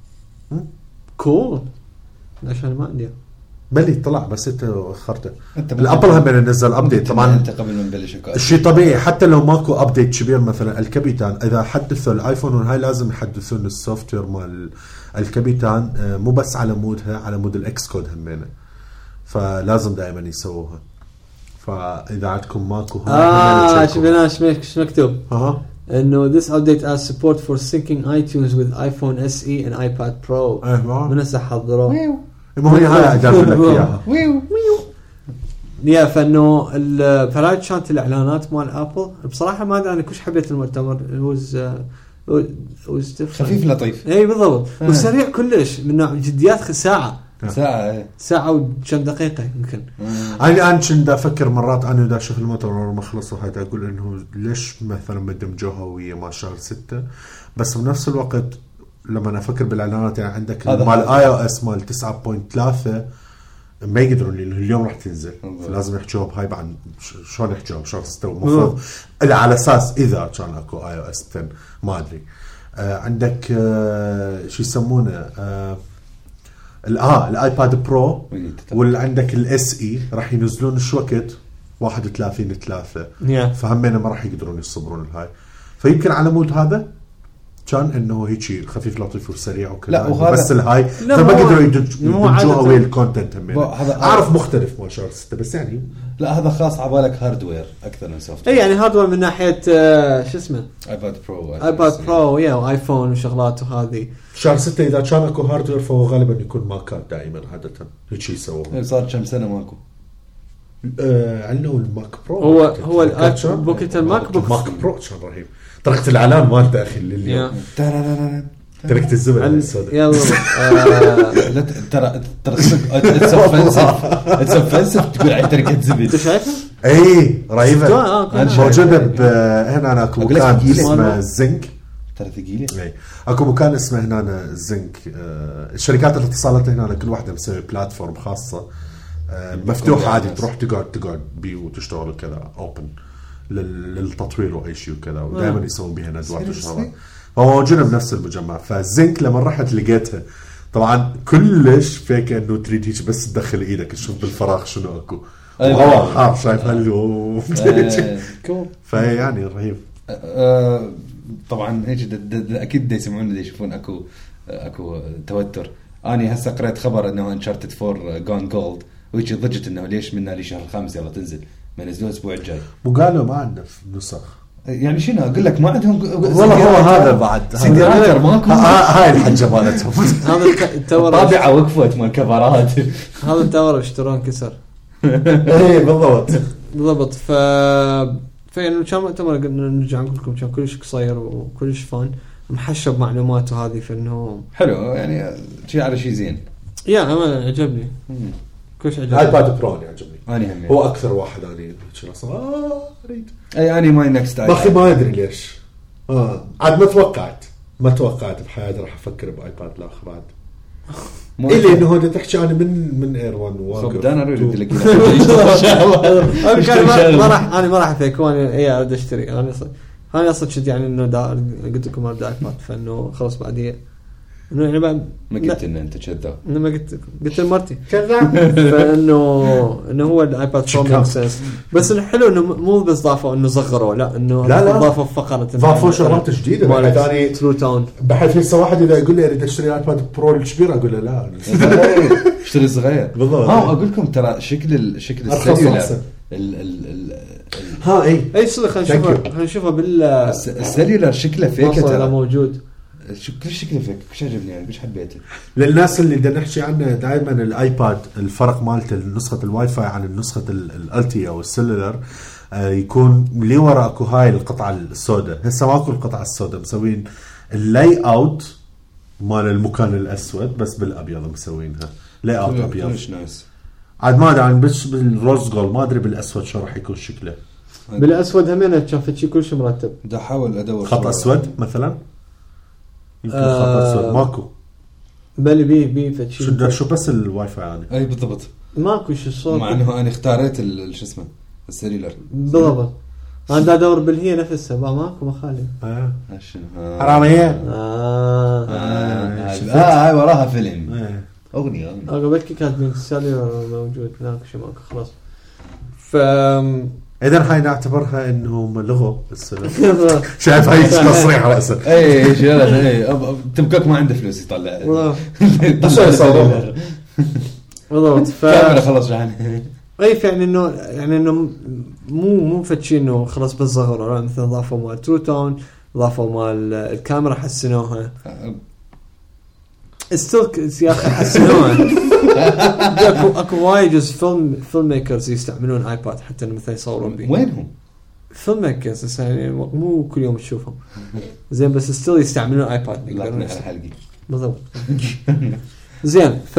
كول عشان ما عندي بلي طلع بس انت اخرته الابل هم نزل ابديت طبعا انت قبل ما نبلش الشيء طبيعي حتى لو ماكو ابديت كبير مثلا الكابيتان اذا حدثوا الايفون وهاي لازم يحدثون السوفت وير مال الكابيتان مو بس على مودها على مود الاكس كود همينه فلازم دائما يسووها فاذا عندكم ماكو اه شفنا ايش مكتوب اها انه this update has support for syncing iTunes with iPhone إس إي and iPad Pro من هسه حضروه المهم هاي اقدر لك اياها يا فانه فلايت كانت الاعلانات مال ابل بصراحه ما ادري انا كلش حبيت المؤتمر was was خفيف لطيف اي بالضبط وسريع كلش من نوع جديات ساعه ساعه ساعه وكم دقيقه يمكن انا انا كنت افكر مرات انا اذا اشوف المؤتمر ما خلصوا هاي اقول انه ليش مثلا ما دمجوها ويا ما شهر ستة بس بنفس الوقت لما افكر بالاعلانات يعني عندك مال اي او اس مال تسعة فاصلة ثلاثة ما يقدرون لانه اليوم راح تنزل فلازم يحكوها بهاي بعد شلون يحكوها بشهر ستة المفروض الا على اساس اذا كان اكو اي او اس عشرة ما ادري آه عندك آه شو يسمونه آه اه الايباد برو واللي عندك الاس اي راح ينزلون شو وقت واحد وثلاثين ثلاثة فهمنا ما راح يقدرون يصبرون الهاي فيمكن على مود هذا كان انه هيك خفيف لطيف وسريع وكذا بس الهاي فما قدروا يدمجوها ويا الكونتنت اعرف مختلف مال شهر ستة بس يعني لا هذا خاص على بالك هاردوير اكثر من سوفت اي يعني هاردوير من ناحيه آه شو اسمه ايباد برو ايباد برو يا وايفون وشغلات وهذه شهر ستة اذا كان اكو هاردوير فهو غالبا يكون ماكات دائما عاده هيك يسووه صار كم سنه ماكو آه عندنا الماك برو هو هو الايباد بوكيت الماك بوك ماك برو كان رهيب طريقه الاعلان مالته اخي اليوم تركت الزبده السوداء يلا لا ترى ترى اتس اوفنسيف تقول على تركه زبده انت شايفه اي رهيبه موجوده هنا انا اكو مكان اسمه الزنك ترى ثقيله اي اكو مكان اسمه هنا الزنك الشركات الاتصالات هنا كل واحده مسوي بلاتفورم خاصه مفتوح عادي تروح تقعد تقعد بيه وتشتغل وكذا اوبن للتطوير واي شيء وكذا ودائما يسوون بها ندوات وشغلات. هو موجوده بنفس المجمع. فزنك لما رحت لقيتها طبعا كلش فيك انه تريد هيك بس تدخل ايدك تشوف بالفراغ شنو اكو هواء حار شايف هلو فيعني رهيب. طبعا هيك اكيد دا يسمعون دا يشوفون اكو اكو توتر. اني هسه قرأت خبر انه انشارتد فور جون جولد ويجي ضجت انه ليش منا لي شهر الخامس يلا تنزل ما نزلوها الاسبوع الجاي. مو قالوا ما عندنا نسخ يعني شنو اقول لك ما عندهم والله هو هذا بعد سيديراتر ماكو هاي الحجه مالتهم هذا التور طابعه وقفت مال كفرات هذا التور اشترون كسر اي بالضبط بالضبط. ف فإنه كان مؤتمر نرجع نقول لكم كان كلش قصير وكلش فان محشب معلوماته هذه فإنه حلو يعني شيء على شيء زين. يا أنا عجبني كلش عجبني. ايباد برو عجبني أنا هم هو أكثر واحد أنا شو صار آه ريد أي أنا ماي نكست باقي ما أدري ليش آه عاد ما توقعت ما توقعت بحياتي راح أفكر بآيباد لا بعد إلي إنه هذا تحكي أنا من من إير وان واقف. خب أنا أريد لك ما راح أنا ما راح أفكر أنا إيه أريد أشتري أنا أصلا أنا أصلا شد يعني إنه دا قلت لكم أريد آيباد فإنه خلاص بعديه إنه يعني بعد ما قلت إن أنت كذاب. إنه ما قلت قلت لمرتي كذاب فإنه إنه هو الآيباد برو ميكس بس الحلو إنه مو بس ضافوا إنه صغروا لا إنه ضافوا فقرة ضافوا شغلات جديدة بحيث ثاني ترو تاون بحيث في واحد إذا يقول لي أريد أشتري آيباد برو الكبير أقول له لا اشتري صغير بالضبط. ها أقول لكم ترى شكل شكل السلولر ال ال ال ها إيه أي صدق خلينا نشوفه خلينا نشوفه بال السلولر شكله فيك ترى موجود كل شكله فيك كش عجبني يعني كش حبيته. للناس اللي بدنا نحكي عنه دائما الايباد الفرق مالته نسخه الواي فاي عن النسخه الالتي او السلولر آه يكون لي وراء اكو هاي القطعه السوداء هسه ماكو القطعه السوداء مسوين اللاي اوت مال المكان الاسود بس بالابيض مسوينها لاي اوت ابيض مش نايس عاد ما ادري عن بس بالروز جولد ما ادري بالاسود شو راح يكون شكله. بالاسود همين كان في شيء كل شيء مرتب. بدي احاول ادور خط اسود مثلا يمكن آه خط اسود ماكو بل بي بي فتشي شو شو بس الواي فاي يعني اي بالضبط ماكو شو الصوت مع انه انا اختاريت شو اسمه السيلولر بالضبط انا ادور بالهي نفسها ما ماكو مخالف اه شنو حراميه اه اه هاي وراها فيلم اغنيه اغنيه اقبلك كانت من السيلولر موجود هناك شيء ماكو خلاص. ف اذا هاي نعتبرها انهم لغوا السلام شايف هاي تصريح راسا اي شيء اي تمكك ما عنده فلوس يطلع بس يصور بالضبط. ف خلص يعني اي يعني انه يعني انه مو مو فتشي انه خلاص بس صغروا مثلا ضافوا مال ترو تون ضافوا مال الكاميرا حسنوها استوك يا اخي حسنوها اكو اكو وايد فيلم فيلم ميكرز يستعملون ايباد حتى مثلا يصورون به. وينهم فيلم ميكرز يعني مو كل يوم تشوفهم زين بس ستيل يستعملون ايباد يقدرون حلقي بالضبط. زين ف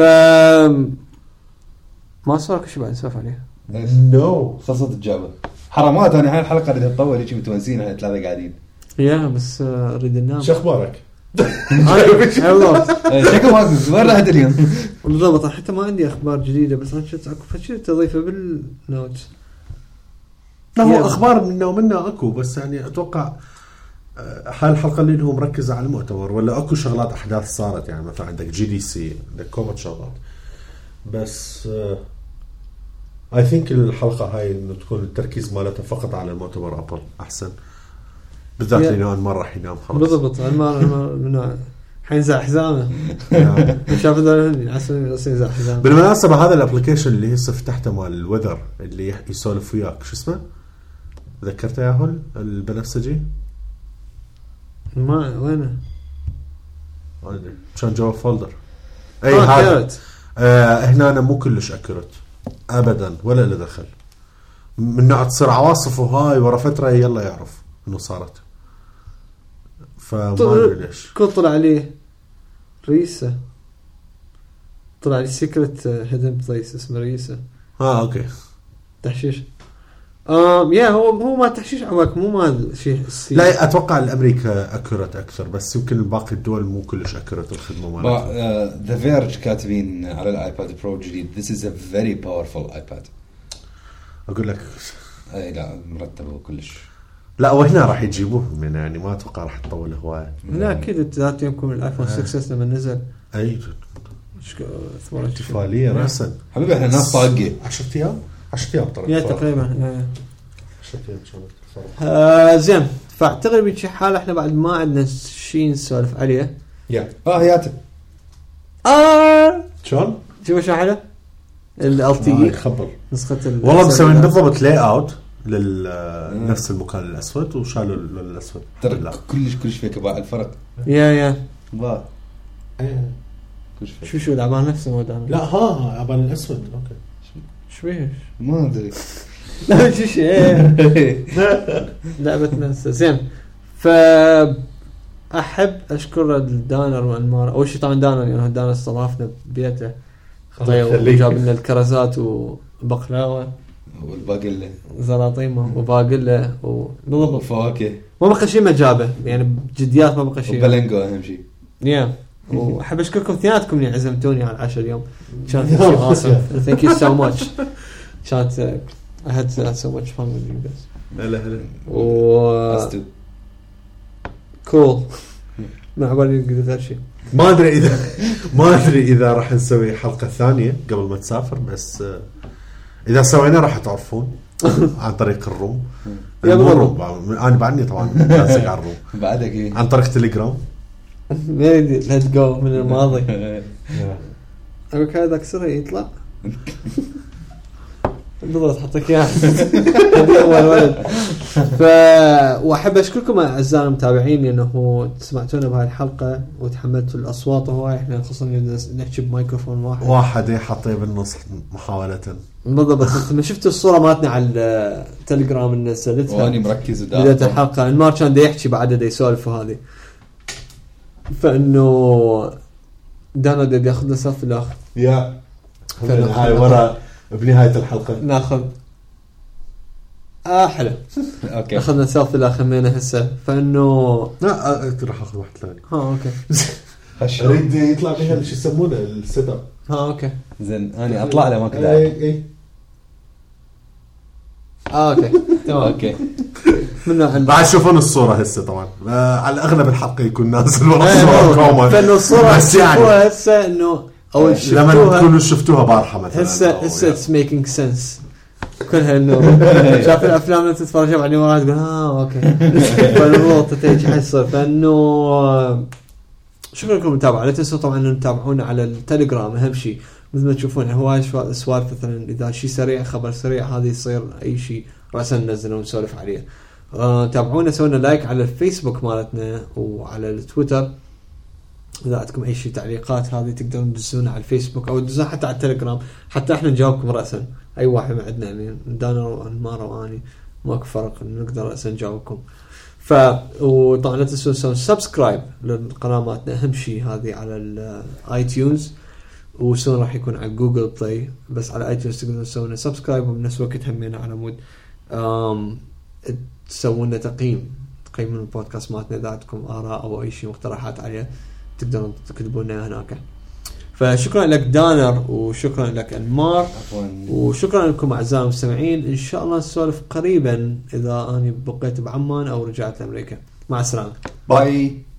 ما صار كل شيء بعد نسولف عليه نو خلصت الجابه حرامات. انا هاي الحلقه اللي تطول هيك متونسين احنا ثلاثه قاعدين يا بس اريد انام. شو اخبارك؟ والله شكله ما وين رحت اليوم بالضبط. حتى ما عندي اخبار جديده بس انا شفت اكو شيء تضيفه بالنوت. لا هو اخبار منا ومنا اكو بس يعني اتوقع هاي الحلقه اللي هو مركزه على المؤتمر ولا اكو شغلات احداث صارت يعني مثلا عندك جي دي سي عندك كومت شغلات بس اي ثينك الحلقه هاي انه تكون التركيز مالتها فقط على المؤتمر ابل احسن بالذات لانه ما راح ينام خلاص. بالضبط ما ما حينزع حزامه شاف ذا عسل ينزع حزامه. بالمناسبه هذا الابلكيشن اللي هسه فتحته مال الوذر اللي يسولف وياك شو اسمه ذكرته يا هول البنفسجي ما وينه كان جوا فولدر اي آه هذا آه هنا انا مو كلش اكيوريت ابدا ولا له دخل من نوع تصير عواصف وهاي ورا فتره يلا يعرف انه صارت فما ادري ليش كل طلع عليه ريسه طلع لي سيكرت هيدن بليس اسمه ريسه اه اوكي تحشيش آه يا هو هو ما تحشيش عواك مو ما شيء حسي. لا اتوقع الامريكا اكورت اكثر بس يمكن باقي الدول مو كلش اكورت الخدمه مالتها. ذا فيرج كاتبين على الايباد برو الجديد this is a very powerful iPad. اقول لك اي لا مرتبه كلش. لا وهنا راح يجيبوه من يعني ما اتوقع راح تطول هوايه. لا اكيد ذات يومكم الايفون ستة اس لما نزل اي ثمانية احتفاليه راسا حبيبي احنا ناس طاقه عشرة ايام عشرة ايام ترى يا تقريبا عشرة ايام آه زين. فاعتقد بشي حاله احنا بعد ما عندنا شيء نسولف عليه. يا اه هياته اه شلون شوف شو حاله ال تي خبر نسخه والله مسوين بالضبط لاي اوت لنفس المكان الاسود وشالوا الاسود ترى كلش كلش فيك بقى الفرق. يا يا با كلش فيك شو شو العبان نفسه مو دام لا ها عبان الاسود اوكي شو بيه ما ادري لا شو شيء لعبتنا زين. ف احب اشكر الدانر والمار. اول شيء طبعا دانر يعني دانر استضافنا ببيته وجاب لنا الكرزات وبقلاوه والباقله زلاطيمه وباقله وبالضبط فواكه ما بقى شيء ما جابه يعني بجديات ما بقى شيء وبلنجو اهم شيء يا واحب اشكركم اثنيناتكم اللي عزمتوني على العشاء اليوم. كانت شيء awesome. Thank you so much. كانت I had so much fun with you guys. هلا هلا و cool. ما عبالي قد غير شيء. ما ادري اذا ما ادري اذا راح نسوي حلقه ثانيه قبل ما تسافر بس اذا سوينا راح تعرفون عن طريق الروم. الروم انا بعدني طبعا لازق على الروم بعدك ايه عن طريق تليجرام. ليتس جو من الماضي. اقول هذا كسره يطلع بالضبط حطك اياه هذا اول ولد. ف واحب اشكركم اعزائي المتابعين لانه سمعتونا بهاي الحلقه وتحملتوا الاصوات وهاي احنا خصوصا نحكي بمايكروفون واحد واحد يحطيه بالنص محاوله. بالضبط. لما شفتوا الصوره مالتنا على التليجرام اللي نزلتها واني مركز بدايه الحلقه المار كان دا يحكي بعد دا يسولف هذه فانه دانا دا ياخذ له صف الاخر يا هاي ورا بنهايه الحلقه ناخذ اه حلو اوكي اخذنا سيلفي الاخر منه هسه فانه لا راح اخذ واحد ثاني. ها اوكي اريد يطلع بها شو يسمونه السيت اب. ها اوكي زين انا اطلع له ما كذا اي اي اه اوكي تمام اوكي منو بعد شوفون الصوره هسه طبعا آه على الاغلب الحلقه يكون نازل ورا الصوره كوما فانه الصوره بس يعني هسه انه اول لما تكونوا شفتوها بارحه مثلا هسه هسه اتس ميكينج سنس كلها انه شاف الافلام اللي تتفرج عليها مرات تقول اه اوكي فالوقت تيجي حصه فانه شكرا لكم متابعه. لا تنسوا طبعا ان تتابعونا على التليجرام اهم شيء مثل ما تشوفون هواي سوالف مثلا اذا شيء سريع خبر سريع هذه يصير اي شيء راسا ننزله ونسولف عليه. آه تابعونا سوينا لايك على الفيسبوك مالتنا وعلى التويتر. اذا عندكم اي شيء تعليقات هذه تقدرون تدزونا على الفيسبوك او تدزونا حتى على التليجرام حتى احنا نجاوبكم راسا اي واحد ما عندنا يعني دانر وانمار واني ماكو فرق نقدر راسا نجاوبكم. ف وطبعا لا تنسوا تسوون سبسكرايب للقناه مالتنا اهم شيء هذه على الاي تيونز وسون راح يكون على جوجل بلاي بس على اي تيونز تقدرون تسوون سبسكرايب وبنفس الوقت همينا على مود ام تسوون لنا تقييم تقيمون البودكاست مالتنا اذا عندكم اراء او اي شيء مقترحات عليه تقدرون تكتبوا لنا هناك. فشكرا لك دانر وشكرا لك انمار وشكرا لكم اعزائي المستمعين. ان شاء الله نسولف قريبا اذا اني بقيت بعمان او رجعت امريكا. مع السلامه باي.